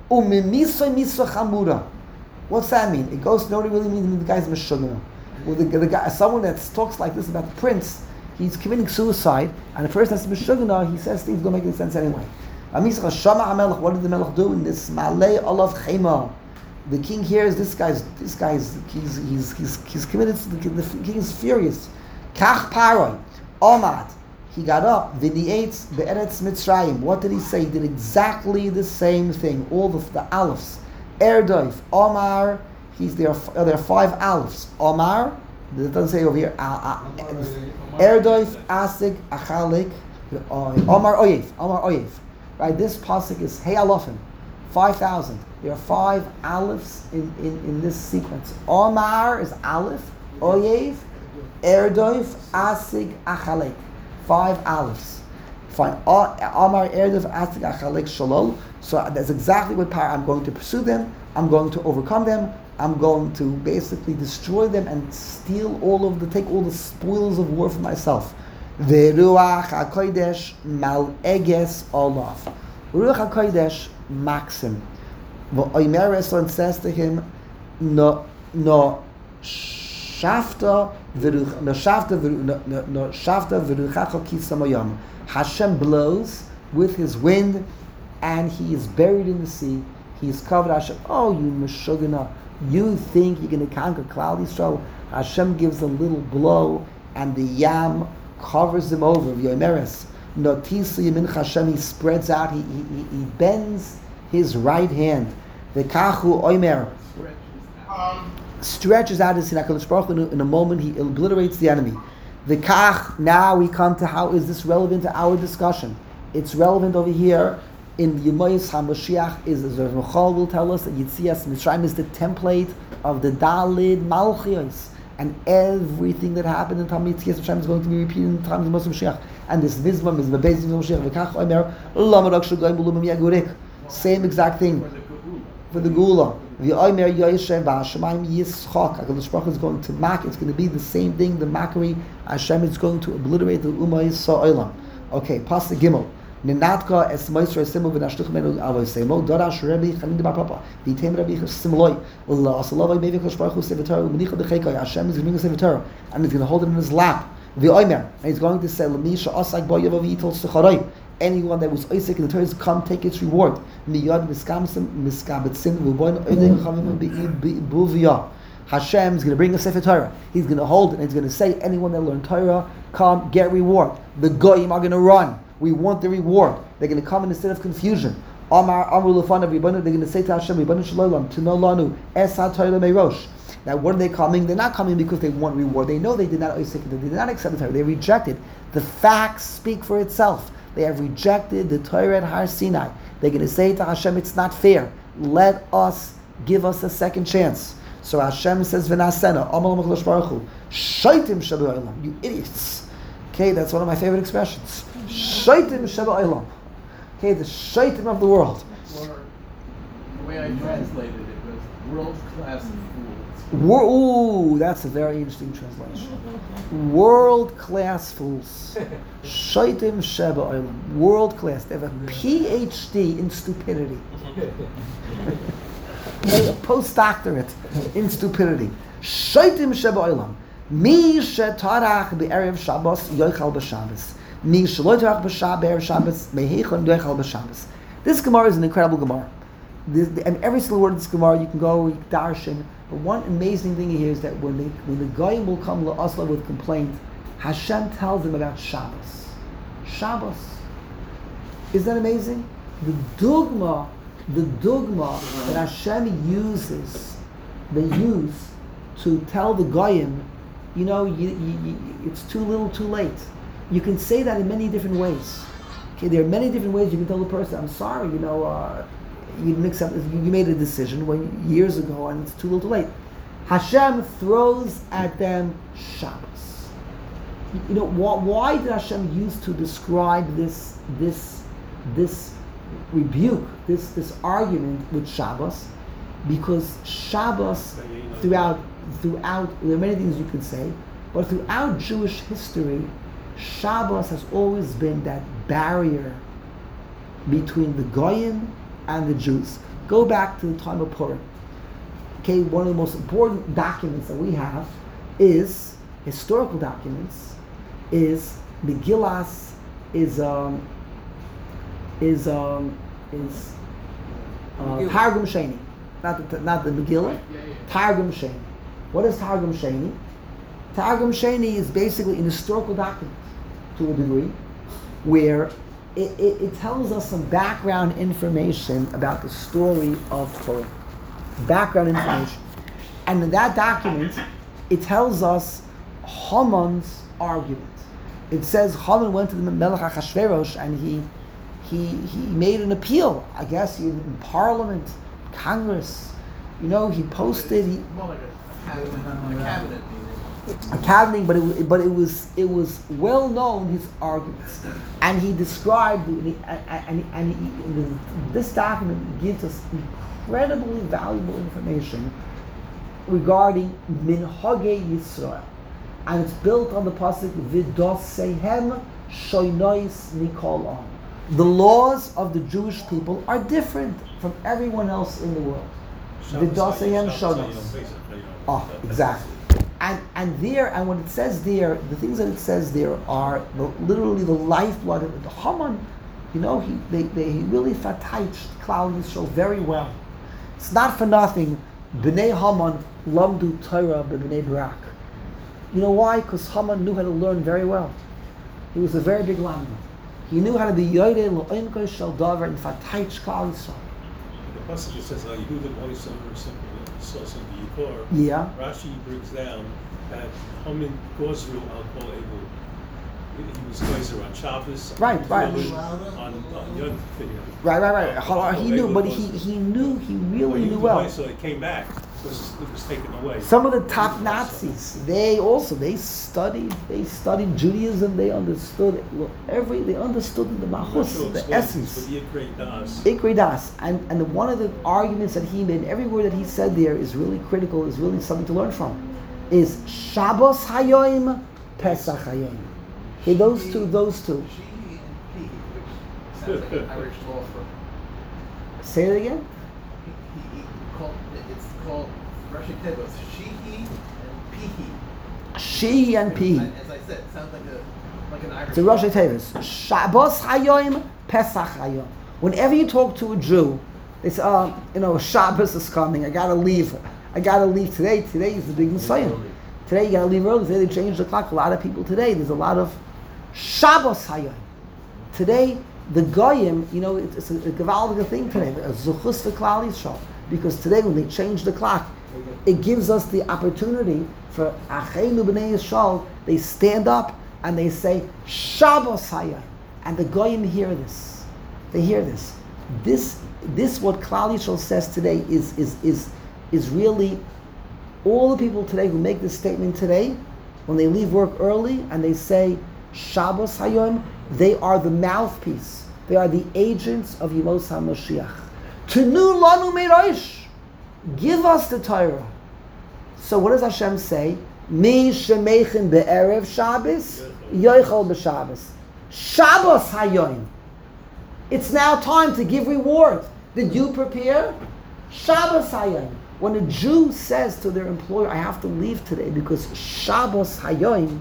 Umimisa misa chamura. What's that mean? It goes, nobody really means the guy's meshugana. Well, the guy, someone that talks like this about the prince, he's committing suicide, and the person that's meshugana, he says things don't make any sense anyway. What did the melech do in this malay olav chema? The king hears he's committed. The king is furious. Kach paroi, omad. He got up, v'ni'etz be'eretz Mitzrayim. What did he say? He did exactly the same thing. All the alifs. Erdoif, Omar. There are 5 alifs. Omar. It doesn't say over here. Erdoif, Asig, Achalik, Omar Oyev. Omar Oyev. Right. This pasuk is Hey Alofim, 5,000. There are 5 alifs in this sequence. Omar is alif. Oyev, Erdoif, Asig, Achalik. 5 alifs. Fine. Amar Erdof Asik Achalek Shalol. So that's exactly what power. I'm going to pursue them. I'm going to overcome them. I'm going to basically destroy them and steal take all the spoils of war for myself. Ve'ruach HaKodesh Mal-Eges Olaf. Ruach HaKodesh Maxim. V'oimer Esron says to him, no Shafta v'ruchacha kisamayam. Hashem blows with his wind, and he is buried in the sea. He is covered. Hashem, oh, you meshugana, you think you're going to conquer Klal Yisrael? Hashem gives a little blow, and the yam covers him over. V'yomeres notisa yamin Hashem. He spreads out. He bends his right hand. V'kachu oimer. Stretches out his HaKadosh Baruch Hu in a moment. He obliterates the enemy. The kach. Now we come to how is this relevant to our discussion? It's relevant over here in Yemoyis HaMashiach. As Rav Michal will tell us that Yitzias Mitzrayim is the template of the Dalid Malchios, and everything that happened in Tam Yitzias Mitzrayim is going to be repeated in Tam Yitzias Mashiach. And this Mizmah is Beis Mashiach. The kach omer lama rak shugayim bulum yagurik. Same exact thing for the Gula. The Omer Yoshev Hashemayim Yischak. HaKadosh Baruch Hu is going to mock. It's going to be the same thing. The mockery. Hashem is going to obliterate the Ummah Yisrael Olam. Okay, Pasuk Gimel. Nenatka es Moisra Simu v'nashtuch menu avos semo dorash Rabbi Chanin de Papa v'yitem Rabbi Simloi Allah Asalavai Mevi HaKadosh Baruch Hu Sevator u'menicha b'cheikai. Hashem is going to bring a Sevator, and he's going to hold it in his lap. The Omer, and he's going to say L'misha Asak Bo Yavav Yitol Secharoi. Anyone that was Isaac in the Torah, come take its reward. Miyad miskabetsim v'boin oidei chavim b'uviyah. Hashem is going to bring a Sefer Torah. He's going to hold it, and he's going to say, anyone that learned Torah, come get reward. The goyim are going to run. We want the reward. They're going to come in a state of confusion. Amar Amru Lefanav Ribbonu. They're going to say to Hashem, Ribbonu Shalom, to no lanu es ha-Torah meirosh. Now, when are they coming? They're not coming because they want reward. They know they did not Isaac. They did not accept the Torah. They rejected. The facts speak for itself. They have rejected the Torah at Har Sinai. They're going to say to Hashem, it's not fair. Give us a second chance. So Hashem says, V'nasena, Amal HaKadosh Baruch Hu, Shaitim Sheba Olam, you idiots. Okay, that's one of my favorite expressions. Shaitim Sheba Olam. Okay, the Shaitim of the world. Or the way I translated it was world-class fools. Ooh, that's a very interesting translation. World-class fools. Shaitim Sheba Olam. World-class. They have a PhD in stupidity. A postdoctorate in stupidity. Shaitim Sheba Olam. Mi shetarach be'erev Shabbos yochal b'Shabbos. Mi shelo tarach be'erev Shabbos mehechon yochal b'Shabbos. This Gemara is an incredible Gemara. And every single word of this Gemara you can go darshan. But one amazing thing here is that when the goyim will come la'asla with complaint, Hashem tells them about Shabbos. Shabbos. Is that amazing? The dogma that Hashem they use to tell the goyim, it's too little, too late. You can say that in many different ways. Okay, there are many different ways you can tell the person, I'm sorry, you didn't accept this. You made a decision years ago, and it's too little, too late. Hashem throws at them Shabbos. Why did Hashem use to describe this rebuke, this argument with Shabbos? Because Shabbos, throughout, there are many things you could say, but throughout Jewish history, Shabbos has always been that barrier between the Goyim and the Jews. Go back to the time of Purim. Okay, one of the most important documents that we have is historical documents. Is Megillas Targum Sheni, not the Megillah. Targum Sheni. What is Targum Sheni? Targum Sheni is basically an historical document, to a degree, where it tells us some background information about the story of Torah. Background information. And in that document, it tells us Haman's argument. It says Haman went to the Melech Achashverosh and he made an appeal. I guess in Parliament, Congress. You know, he posted. More like a cabinet meeting. A cabinet, but it was well known, his arguments, and he described this document gives us incredibly valuable information regarding Minhagei Yisrael, and it's built on the pasuk V'dosehem shoynois mikol am. The laws of the Jewish people are different from everyone else in the world. V'dosehem shoynois. Oh, exactly. And what it says there, the things that it says there are literally the lifeblood of the Haman. You know, they really fatayched Klal Yisrael very well. It's not for nothing. Bnei Haman lamdu Torah b'bnei Barak. You know why? Because Haman knew how to learn very well. He was a very big lamda. He knew how to be yoyde lo'inko shel davar and fataych Klal Yisrael. The pasuk says Yehudim oisam or something. Yeah. Rashi brings down that Haman Gozru al Kol Ebu. He was Gozer on Shabbos. Right. On Yom Kippur. Right. He knew, but he really knew well. So it came back because it was taken away. Some of the top Nazis, they studied Judaism. They understood they understood the Mahus, the essence. Ikrei Das. And one of the arguments that he made, every word that he said there is really critical, is really something to learn from. Is Shabbos Hayoim, Pesach Hayoim. Okay, those two. She and he, which sounds like an Irish law firm. Say it again. It's called Rashi Tevos. Shehi and Pihi. She and P. As I said, it sounds like an Irish. It's a Rosh Hashanah. Shabbos Hayoim, Pesach Hayoim. Whenever you talk to a Jew, they say, Shabbos is coming. I gotta leave today. Today is the big Messiah. Today you gotta leave early. Today they changed the clock. A lot of people today. There's a lot of Shabbos Hayoim. Today the Goyim, it's a gewaldige thing today. A zuchus v'klal Yisrael. Because today when they change the clock, it gives us the opportunity for Acheinu b'nei Yisrael. They stand up and they say Shabbos Hayoim, and the Goyim hear this. They hear this. This what Klal Yisrael says today is really all the people today who make this statement today, when they leave work early and they say Shabbos Hayoim, they are the mouthpiece. They are the agents of Yemos HaMashiach. Tenu lanu merosh. Give us the Torah. So what does Hashem say? Mi shemechin be'erev Shabbos, yoichel b'Shabbos. Shabbos Hayoim. It's now time to give reward. Did you prepare? Shabbos Hayoim. When a Jew says to their employer, I have to leave today because Shabbos Hayoim,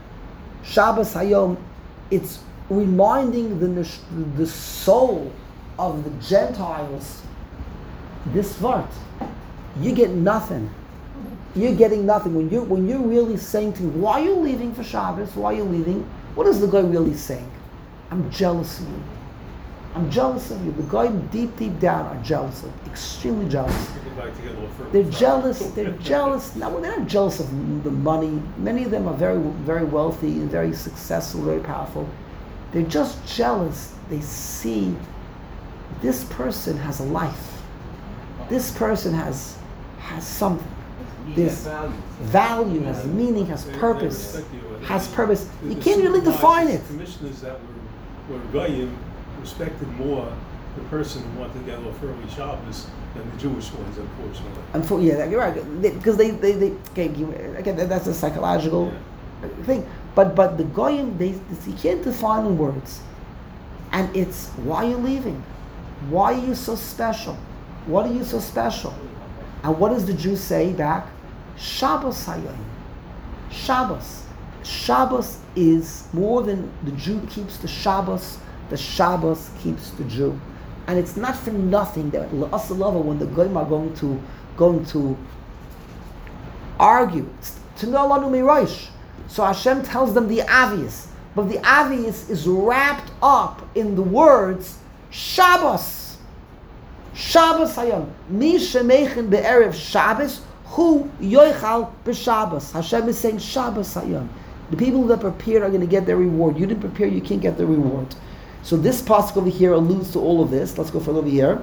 it's reminding the soul of the Gentiles this vart. You get nothing. You're getting nothing. When you're really saying to him, why are you leaving for Shabbos? Why are you leaving? What is the guy really saying? I'm jealous of you. I'm jealous of you. The guy deep down are jealous of you. Extremely jealous. They're jealous. No, they're not jealous of the money. Many of them are very, very wealthy and very successful, very powerful. They're just jealous. They see this person has a life. This person has something. This value, has meaning, has purpose. You can't really define it. Commissioners that were Goyim respected more the person who wanted to get off early Shabbos than the Jewish ones, unfortunately. Yeah, you're right. Because they again, that's a psychological thing. But the Goyim, you can't define in words. And it's, why are you leaving? Why are you so special? What are you so special? And what does the Jew say back? Shabbos hayom. Shabbos. Shabbos is more than the Jew keeps the Shabbos keeps the Jew. And it's not for nothing that La'asalava, when the Goyim are going to argue, to know Lanu Mirosh. So Hashem tells them the obvious. But the obvious is wrapped up in the words Shabbos. Shabbos hayom. Mi shemeichen be'erev Shabbos, hu yoichal b'Shabbos. Hashem is saying Shabbos hayom. The people that prepared are going to get their reward. You didn't prepare, you can't get the reward. So this pasuk over here alludes to all of this. Let's go further over here.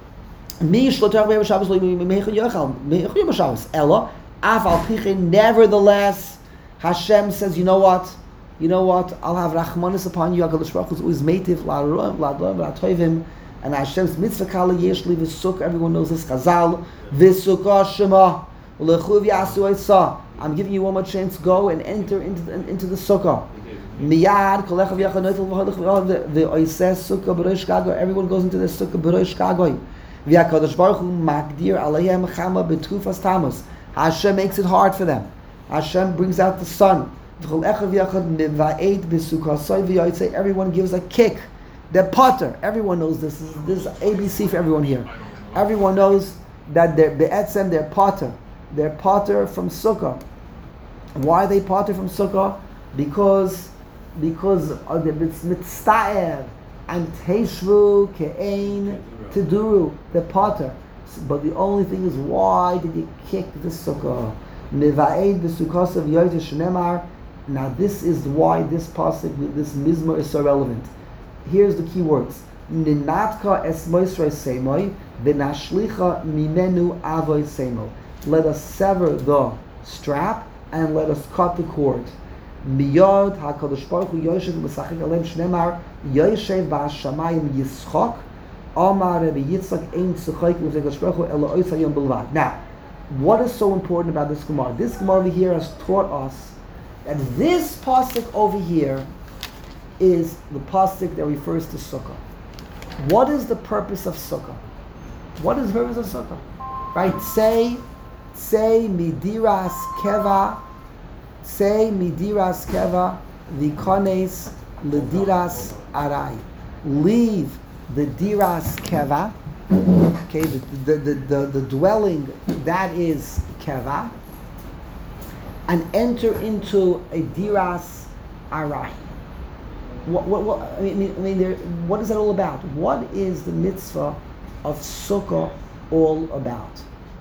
Nevertheless, Hashem says, you know what? I'll have Rachmanis upon you. HaKadosh Baruch Hu is always meitiv la'aroim, la'atoivim. And Hashem's mitzvah kala yesh li v'sukkah. Everyone knows this. Chazal v'sukkah shema u'lechuv yasu oisa. I'm giving you one more chance. Go and enter into the sukkah. Miyad kolecha v'yachanotel v'oiseh sukkah b'rosh gagoy. Everyone goes into the sukkah b'rosh gagoy. V'yakadosh Baruch Hu magdir aleihem chama b'tufas tamus. Hashem makes it hard for them. Hashem brings out the sun. Everyone gives a kick. They're potter. Everyone knows this. This is ABC for everyone here. Everyone knows that they're potter. They're potter from Sukkah. Why are they potter from Sukkah? Because of the mitzta'er and teishvu ke'ein tiduru. They're potter. But the only thing is, why did you kick the Sukkah? Niva'ed b'sukkos of yoyte shenemar. Now this is why this pasuk, this mizmor is so relevant. Here's the key words. Ninatka es moisrei seimoi v'nashlicha mimenu avoy seimo. Let us sever the strap and let us cut the cord. Miyod HaKadosh Baruch Hu yoshev b'sachik alem shnemar yoshev ba'ashamayim yischok Amar Rabbi Yitzchak ein tzuchayk l'v'HaKadosh Baruch Hu elo ois hayom bilvad. Now, what is so important about this Gemara? This Gemara over here has taught us that this pasuk over here is the pasuk that refers to Sukkah. What is the purpose of Sukkah? What is the purpose of Sukkah? Right? Say midiras keva v'kones lediras arai. Leave the diras keva. Okay, the dwelling that is keva, and enter into a diras arai. What is that all about? What is the mitzvah of Sukkah all about?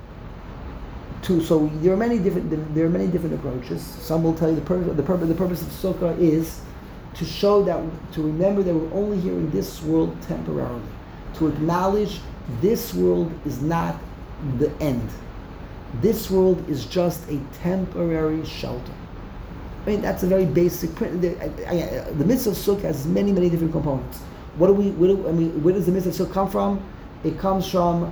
So there are many different approaches. Some will tell you the purpose of Sukkah is to show that, to remember that we're only here in this world temporarily, to acknowledge this world is not the end. This world is just a temporary shelter. I mean, that's a very basic. The mitzvah of Sukkah has many different components. Where does the mitzvah of Sukkah come from? It comes from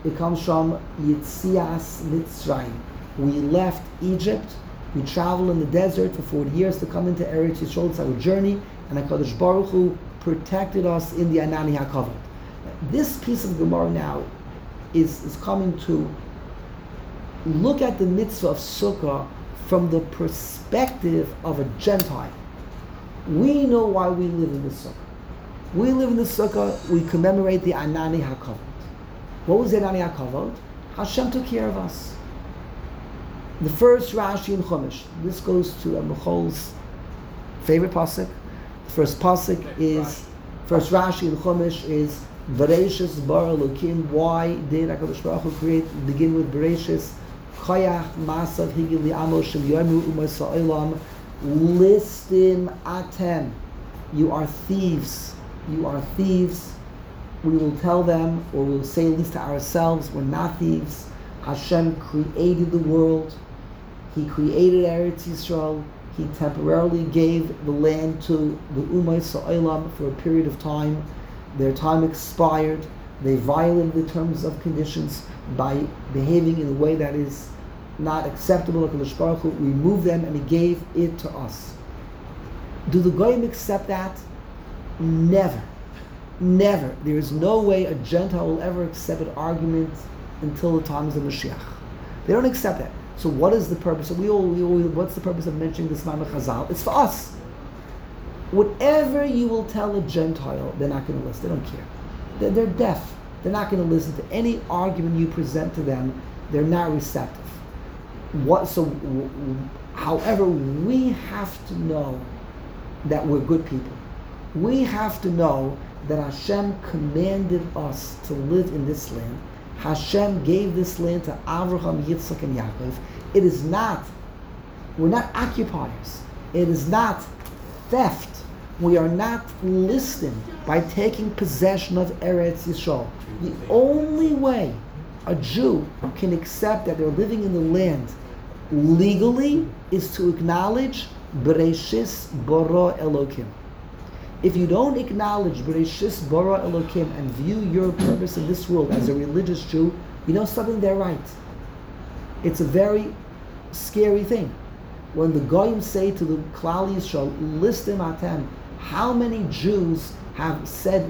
Yitzias Mitzrayim. We left Egypt. We traveled in the desert for 40 years to come into Eretz Yisrael. It's our journey, and HaKadosh Baruch Hu protected us in the Anani HaKavod. This piece of Gemara now is coming to look at the mitzvah of Sukkah from the perspective of a Gentile. We know why we live in the Sukkah. We live in the Sukkah, we commemorate the Anani HaKavod. What was the Anani HaKavod? Hashem took care of us. The first Rashi in Chumash, this goes to Michol's favorite pasuk. The first pasuk is, first Rashi in Chumash is Bereshis bar Elokim. Why did HaKadosh Baruch Hu begin with Bereshis? Koyach masav higil li'amo shem yomu umas ha'olam listim atem. You are thieves. You are thieves. We will tell them, or we will say at least to ourselves, we're not thieves. Hashem created the world. He created Eretz Yisrael. He temporarily gave the land to the Umayis Ha'olam for a period of time. Their time expired. They violated the terms of conditions by behaving in a way that is not acceptable. HaKadosh Baruch Hu removed them and He gave it to us. Do the Goyim accept that? Never. Never. There is no way a Gentile will ever accept an argument until the times of Mashiach. They don't accept that. So what is the purpose? What's the purpose of mentioning this Ma'amar Chazal? It's for us. Whatever you will tell a Gentile, they're not going to listen. They don't care. They're deaf. They're not going to listen to any argument you present to them. They're not receptive. However, we have to know that we're good people. We have to know that Hashem commanded us to live in this land. Hashem gave this land to Avraham, Yitzchak, and Yaakov. It is not, we're not occupiers. It is not theft. We are not listed by taking possession of Eretz Yisrael. The only way a Jew can accept that they're living in the land legally is to acknowledge Bereshis Bara Elokim. If you don't acknowledge Bereshis Bara Elokim and view your purpose in this world as a religious Jew, you know something, they're right. It's a very scary thing. When the Goyim say to the Klal Yisrael, listim atem, how many Jews have said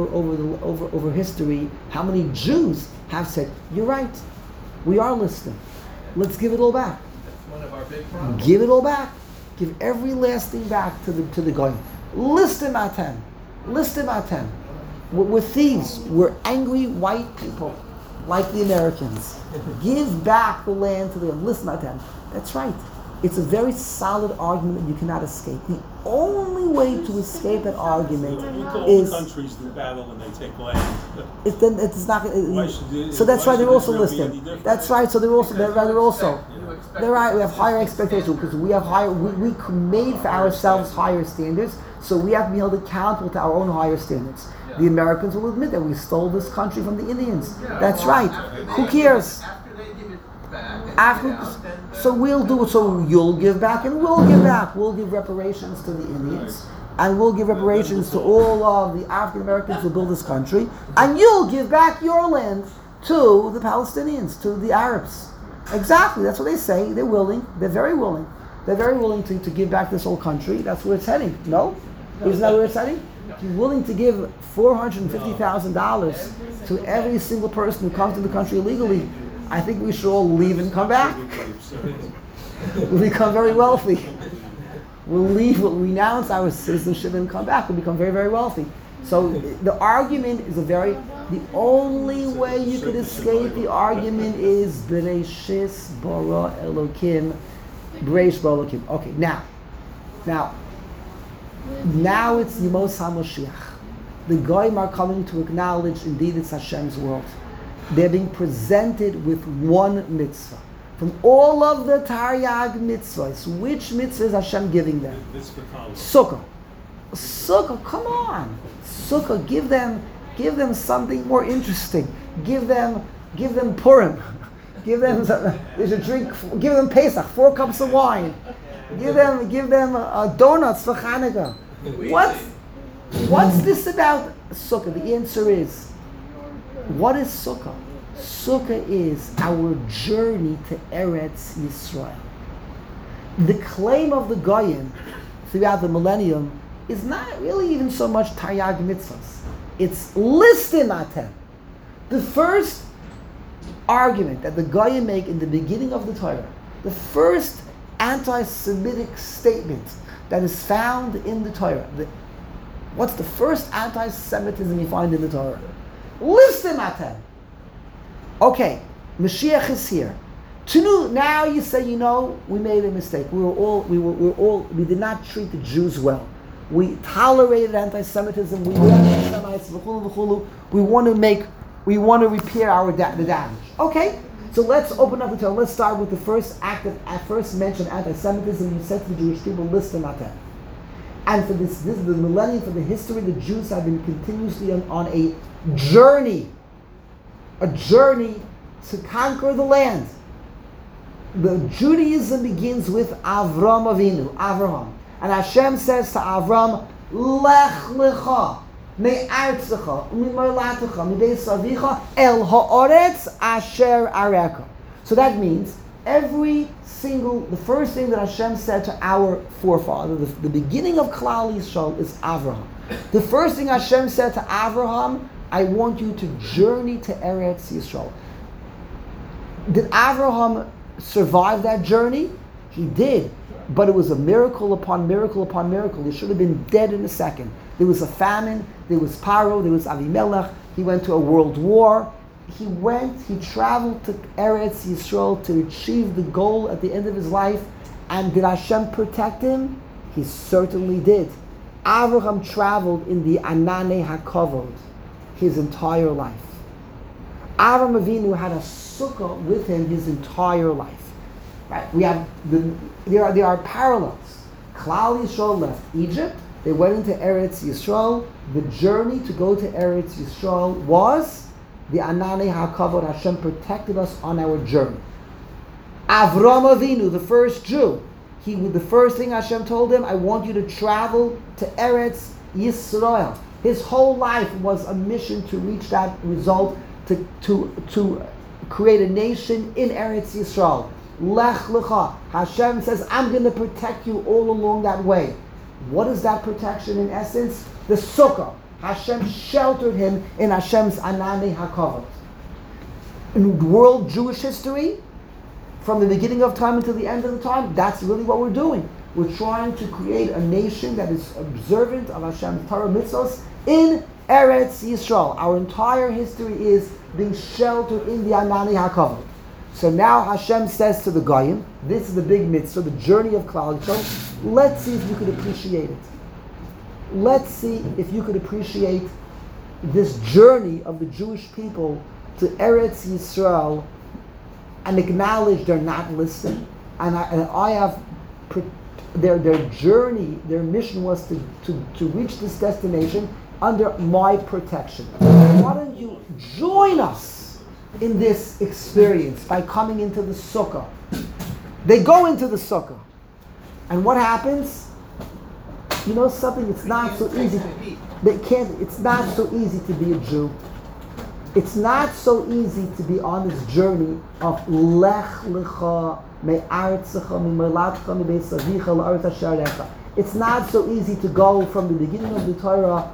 over history, how many Jews have said, you're right, we are listim. Let's give it all back. That's one of our big problems. Give it all back. Give every last thing back to the Goyim. Listim atem. Listim atem. We're thieves. We're angry white people, like the Americans. Give back the land to them. Listim atem. That's right. It's a very solid argument that you cannot escape. The only way to escape that argument is countries do battle and they take land. It's not. So that's why they're also listed. That's right. So they're also. They're right. We have higher expectations because we have higher. We made for ourselves higher standards, so we have to be held accountable to our own higher standards. Yeah. The Americans will admit that we stole this country from the Indians. Yeah, That's well, right. Who cares? After they give it back, and After, get out, then, so we'll do it. So you'll give back, and we'll give back. We'll give reparations to the Indians, and we'll give reparations to all of the African Americans who built this country, and you'll give back your land to the Palestinians, to the Arabs. Exactly. That's what they say. They're willing. They're very willing. They're very willing to give back this whole country. That's where it's heading. No? Isn't that where it's heading? If you're willing to give $450,000 to every single person who comes to the country illegally, I think we should all leave and come back. We'll become very wealthy. We'll leave, we'll renounce our citizenship and come back. We'll become very, very wealthy. So the argument is the only way you could escape the argument is Bereshis Bara Elokim, Beresh Bara Elokim. Okay, now it's Yemos HaMoshiach. The Goyim are coming to acknowledge indeed it's Hashem's world. They're being presented with one mitzvah. From all of the Taryag mitzvahs, which mitzvah is Hashem giving them? Sukkah. Sukkah, come on. Sukkah, give them something more interesting. Give them Purim. Give them they should drink. Give them Pesach, 4 cups of wine. Give them donuts for Hanukkah. What's this about Sukkah? The answer is, what is Sukkah? Sukkah is our journey to Eretz Yisrael. The claim of the Goyim throughout the millennium is not really even so much Taryag mitzvahs. It's listim atem. The first argument that the Goyim make in the beginning of the Torah, the first anti-Semitic statement that is found in the Torah. What's the first anti-Semitism you find in the Torah? Listim atem. Okay, Mashiach is here. Now you say, we made a mistake. We did not treat the Jews well. We tolerated anti-Semitism. We were anti-Semites. We want to repair the damage. Okay, so let's open up the Torah. Let's start with the first first mention of anti-Semitism. You said to the Jewish people, listim atem. And for this is the millennium, for the history, the Jews have been continuously on a journey to conquer the land. The Judaism begins with Avraham Avinu, Avraham. And Hashem says to Avram, Lech lecha, me'artzecha, u'mimolatecha, mibeis avicha, el ha'oretz asher areka. So that means the first thing that Hashem said to our forefather, the beginning of Klal Yisrael is Avraham. The first thing Hashem said to Avraham, I want you to journey to Eretz Yisrael. Did Avraham survive that journey? He did. But it was a miracle upon miracle upon miracle. He should have been dead in a second. There was a famine, there was Paro, there was Avimelech, he went to a world war. He traveled to Eretz Yisrael to achieve the goal at the end of his life. And did Hashem protect him? He certainly did. Avraham traveled in the Anane HaKavod his entire life. Avram Avinu had a sukkah with him his entire life. Right? There are parallels. Klal Yisrael left Egypt. They went into Eretz Yisrael. The journey to go to Eretz Yisrael was the Anane HaKavod. Hashem protected us on our journey. Avram Avinu, the first Jew, the first thing Hashem told him, I want you to travel to Eretz Yisrael. His whole life was a mission to reach that result, to create a nation in Eretz Yisrael. Lech lecha. Hashem says, I'm going to protect you all along that way. What is that protection in essence? The sukkah. Hashem sheltered him in Hashem's Anane HaKavod. In world Jewish history, from the beginning of time until the end of the time, that's really what we're doing. We're trying to create a nation that is observant of Hashem's Torah mitzvos in Eretz Yisrael. Our entire history is being sheltered in the Anane HaKavod. So now Hashem says to the Goyim, this is the big mitzvah, the journey of Klal Yisrael. Let's see if you could appreciate it. Let's see if you could appreciate this journey of the Jewish people to Eretz Yisrael and acknowledge they're not listening. And I have their journey, their mission was to reach this destination under my protection. Why don't you join us in this experience by coming into the sukkah? They go into the sukkah. And what happens? You know something, it's not so easy. It's not so easy to be a Jew. It's not so easy to be on this journey of Lech Lecha me'artzecha mi'molatcha mi'beis avicha la'aretz asher arecha. It's not so easy to go from the beginning of the Torah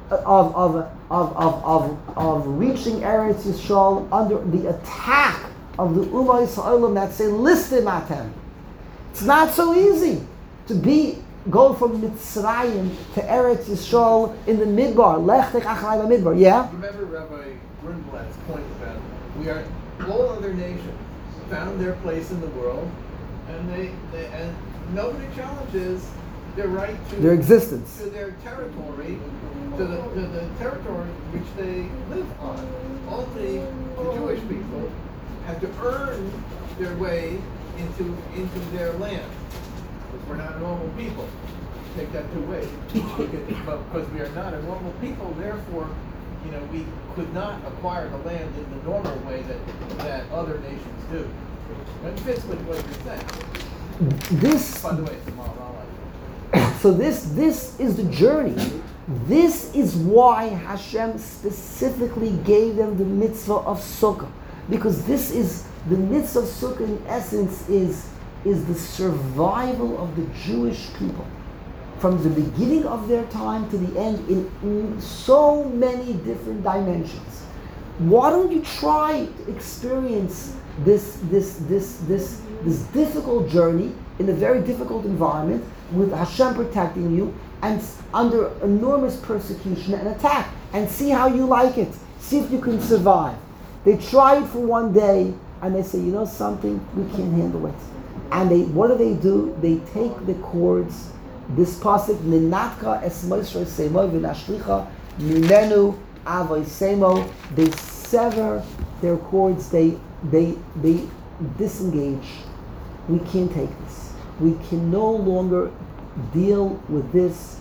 of reaching Eretz Yisrael under the attack of the Ummah Yisraelim that say, "Listim atem." It's not so easy to go from Mitzrayim to Eretz Yisrael in the Midbar. Lech tech achalai b'Midbar. Yeah. Remember Rabbi Grunblatt's point about all other nations found their place in the world, and nobody challenges their right to their existence, to their territory, to the territory which they live on. Only the Jewish people have to earn their way into their land. Because we're not normal people. Take that two ways. Because we are not a normal people, therefore, we could not acquire the land in the normal way that other nations do. It fits with what you're saying. This, by the way, it's tomorrow. So this is the journey. This is why Hashem specifically gave them the mitzvah of Sukkah. Because this is, the mitzvah of Sukkah in essence is the survival of the Jewish people. From the beginning of their time to the end in so many different dimensions. Why don't you try to experience this difficult journey in a very difficult environment with Hashem protecting you and under enormous persecution and attack, and see how you like it. See if you can survive. They try it for one day and they say, you know something, we can't handle it. And what do? They take the cords, this pasuk, Ninatka es Moshe Semo v'nashlicha mimenu avos Semo. They sever their cords. They disengage. We can't take this. We can no longer deal with this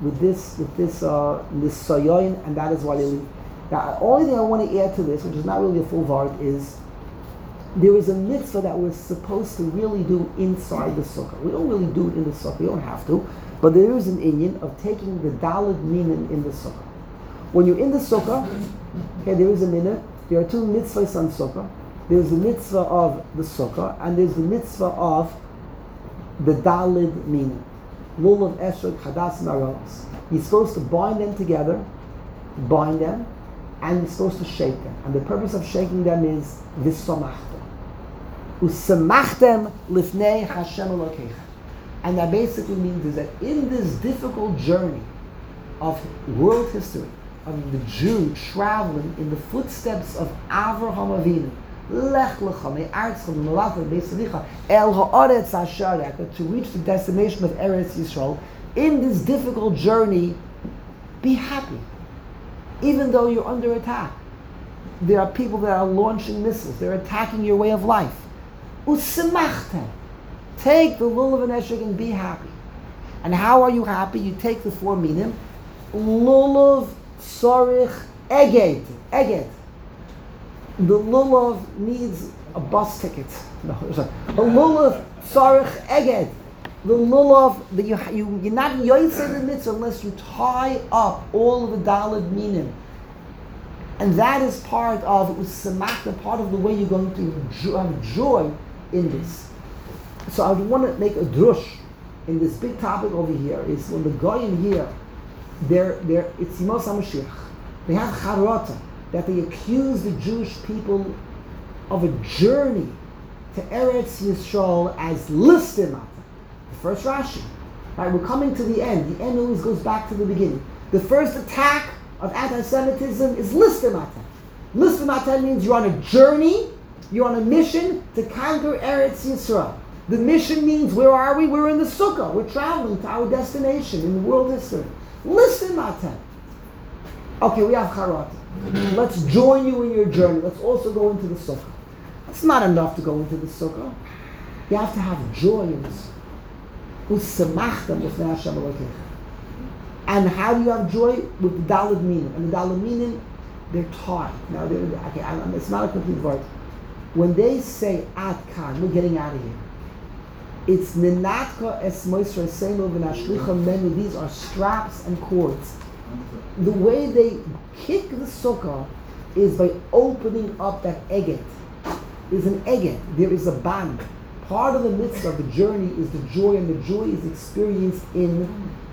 nisayon, and that is why they leave. Now, the only thing I want to add to this, which is not really a full vart, is there is a mitzvah that we're supposed to really do inside the sukkah. We don't really do it in the sukkah. We don't have to, but there is an inyan of taking the daled minim in the sukkah. When you're in the sukkah, okay, there is a minute. There are two mitzvahs on sukkah. There's the mitzvah of the sukkah, and there's the mitzvah of the daled minim. lulav, esrog, hadas, and aromas. You're supposed to bind them together, and you're supposed to shake them. And the purpose of shaking them is v'samachtem. U'samachtem lifnei Hashem Elokecha. And that basically means is that in this difficult journey of world history, of the Jew traveling in the footsteps of Avraham Avinu, Lech Lecha me'artzcha v'malachah be'saricha el ha'aretz asher, to reach the destination of Eretz Yisrael, in this difficult journey, be happy. Even though you're under attack. There are people that are launching missiles. They're attacking your way of life. U'simachtem. Take the lulav and esrog and be happy. And how are you happy? You take the 4 minim. Lulav, tzarich, eged. Eged. The lulav needs a bus ticket. No, a lulav, tzarich, eged. The lulav, that you're not yoytzei the mitzvah unless you tie up all of the daled minim. And that is part of u'simachtem, part of the way you're going to have joy in this. So I want to make a drush in this big topic over here. Is when the goyim here, it's Yemos HaMashiach. They have charata that they accuse the Jewish people of a journey to Eretz Yisrael as listim. The first Rashi, right? We're coming to the end. The end always goes back to the beginning. The first attack of anti-Semitism is listim. Listim means you're on a journey, you're on a mission to conquer Eretz Yisrael. The mission means, where are we? We're in the sukkah. We're traveling to our destination in the world history. Listen, Matan. Okay, we have charata. Let's join you in your journey. Let's also go into the sukkah. It's not enough to go into the sukkah. You have to have joy in the sukkah. And how do you have joy? With the daled minim. And the daled minim, they're tied. Now, it's not a complete word. When they say, Ad kan, we're getting out of here. It's nenatka es moisra seinu v'nashlicha menu. These are straps and cords. The way they kick the sukkah is by opening up that eget. There's an eget. There is a band. Part of the mitzvah of the journey is the joy, and the joy is experienced in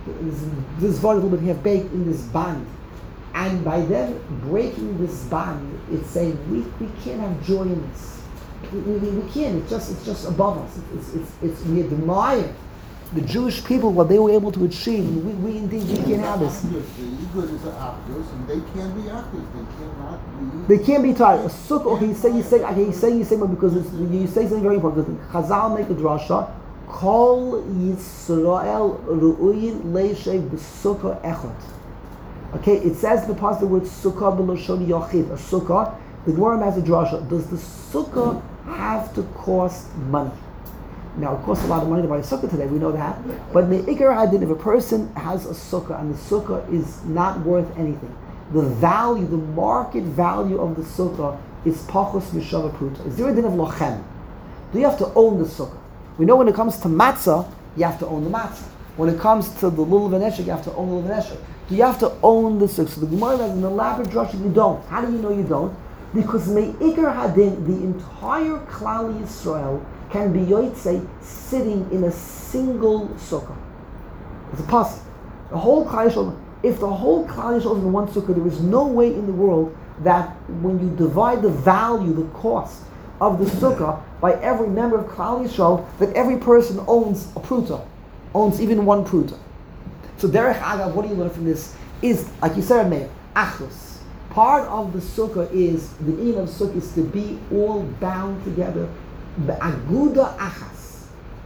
this volume, a little bit here baked in this band. And by them breaking this band, it's saying we can't have joy in this. We can't. It's just above us. We admire the Jewish people, what they were able to achieve. We indeed can't have this. The Yigud is an actors, and they can be actors. They cannot be. They can't be tied. A sukkah. Okay, you say, but because you say something very important. Because Chazal make a drasha. Kol Yisrael ru'uyin leishev b'sukkah echot. Okay, it says in the passage the word sukkah b'loshon yachid. A sukkah. The Gemara has a drasha. Does the sukkah have to cost money? Now, it costs a lot of money to buy a sukkah today, we know that. But me'ikar hadin, if a person has a sukkah and the sukkah is not worth anything, the value, the market value of the sukkah is pachos mishava pruta. Is there a din of lochem? Do you have to own the sukkah? We know when it comes to matzah, you have to own the matzah. When it comes to the lulav and esrog, you have to own the lulav and esrog. Do you have to own the sukkah? So the Gemara has an elaborate drasha, you don't. How do you know you don't? Because me'ikar hadin, the entire Klal Yisrael can be yotzei sitting in a single sukkah. It's a pasuk. The whole Klal Yisrael, if the whole Klal Yisrael is in one sukkah, there is no way in the world that when you divide the value, the cost of the sukkah by every member of Klal Yisrael, that every person owns a pruta, owns even one pruta. So derech agav, what do you learn from this? Is, like you said, Meir, achlus. Part of the sukkah is, the meaning of sukkah is to be all bound together. Aguda achas.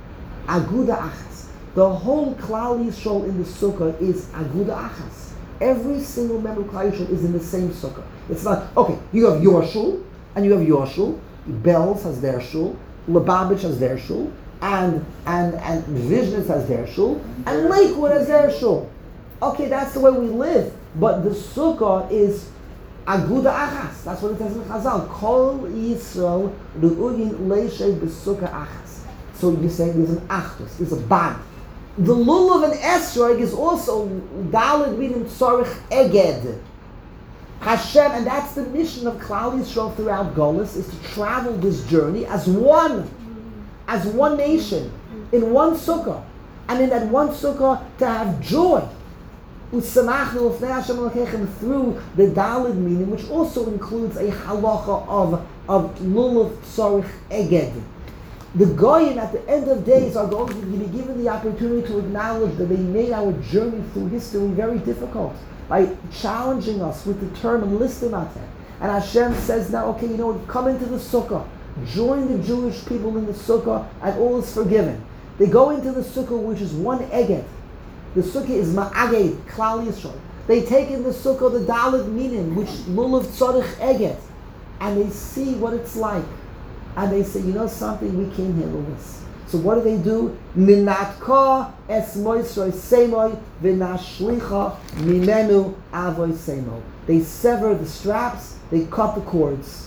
Aguda achas. The whole Klal Yisrael in the sukkah is aguda achas. Every single member of Klal Yisrael is in the same sukkah. It's not, okay, you have your shul, and you have your shul, Bells has their shul, Lubavitch has their shul, and Vizhnitz has their shul, and Lakewood has their shul. Okay, that's the way we live. But the sukkah is aguda achas. That's what it says in Chazal. Kol Yisrael ru'uyin leishev b'sukkah achas. So you say there's an achdus, there's a band. The lulav and esrog is also daled minim tzarich eged. Hashem, and that's the mission of Klal Yisrael throughout Golus, is to travel this journey as one nation, in one sukkah. and in that one sukkah to have joy. U'samachnu l'fnei Hashem Elokeichem through the Daled meaning, which also includes a halacha of lulav tzarich eged. The Goyim at the end of days are going to be given the opportunity to acknowledge that they made our journey through history very difficult by challenging us with the term listimatem. And Hashem says now, okay, you know what, come into the sukkah, join the Jewish people in the sukkah, and all is forgiven. They go into the sukkah, which is one eged. The sukkah is ma'aged, klal Yisrael. They take in the sukkah the Daled minim, which lulav tzarich eged, and they see what it's like. And they say, you know something, we can't handle this. So what do? Minatka es moisroi seimoi v'nashlicha mimenu avoi seimo. They sever the straps, they cut the cords.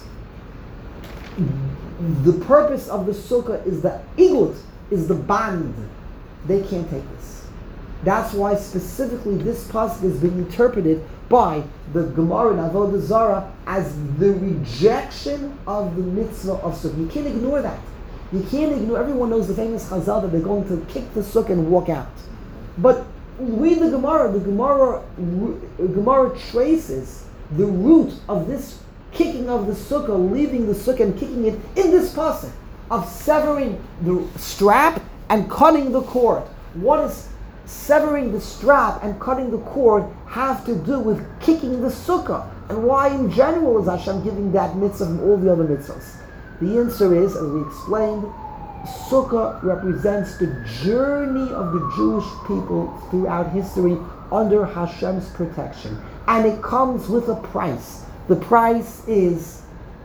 The purpose of the sukkah is the igud, is the bond. They can't take this. That's why specifically this pasuk is being interpreted by the Gemara in Avodah Zarah as the rejection of the mitzvah of sukkah. You can't ignore that. You can't ignore. Everyone knows the famous Chazal that they're going to kick the sukkah and walk out. But read the Gemara. The Gemara traces the root of this kicking of the sukkah, leaving the sukkah and kicking it in this pasuk of severing the strap and cutting the cord. What is severing the strap and cutting the cord have to do with kicking the sukkah? And why in general is Hashem giving that mitzvah and all the other mitzvahs? The answer is, as we explained, sukkah represents the journey of the Jewish people throughout history under Hashem's protection. And it comes with a price. The price is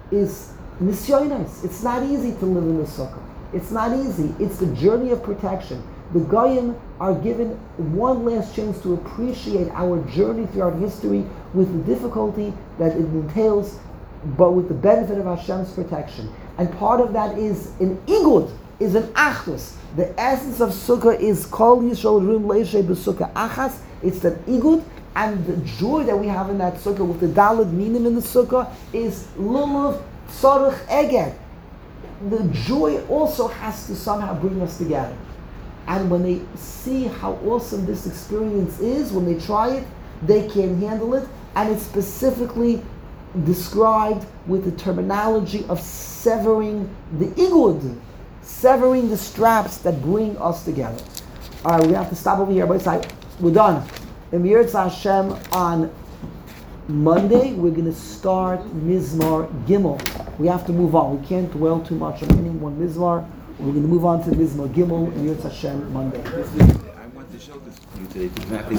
nisyonos. It's not easy to live in the sukkah. It's not easy. It's the journey of protection. The Goyim are given one last chance to appreciate our journey throughout history with the difficulty that it entails, but with the benefit of Hashem's protection. And part of that is an igud, is an achdus. The essence of sukkah is kol Yisrael rum leishe b'sukkah achas. It's that igud, and the joy that we have in that sukkah with the Daled minim in the sukkah is lulav tzarich eged. The joy also has to somehow bring us together. And when they see how awesome this experience is, when they try it, they can't handle it. And it's specifically described with the terminology of severing the igud, severing the straps that bring us together. All right, we have to stop over here. We're done. In Yirtzeh Hashem on Monday, we're going to start Mizmar Gimel. We have to move on. We can't dwell too much on any one Mizmar. We're going to move on to Mizmar Gimel and Yirtzeh Hashem Monday. I want to show this to you today.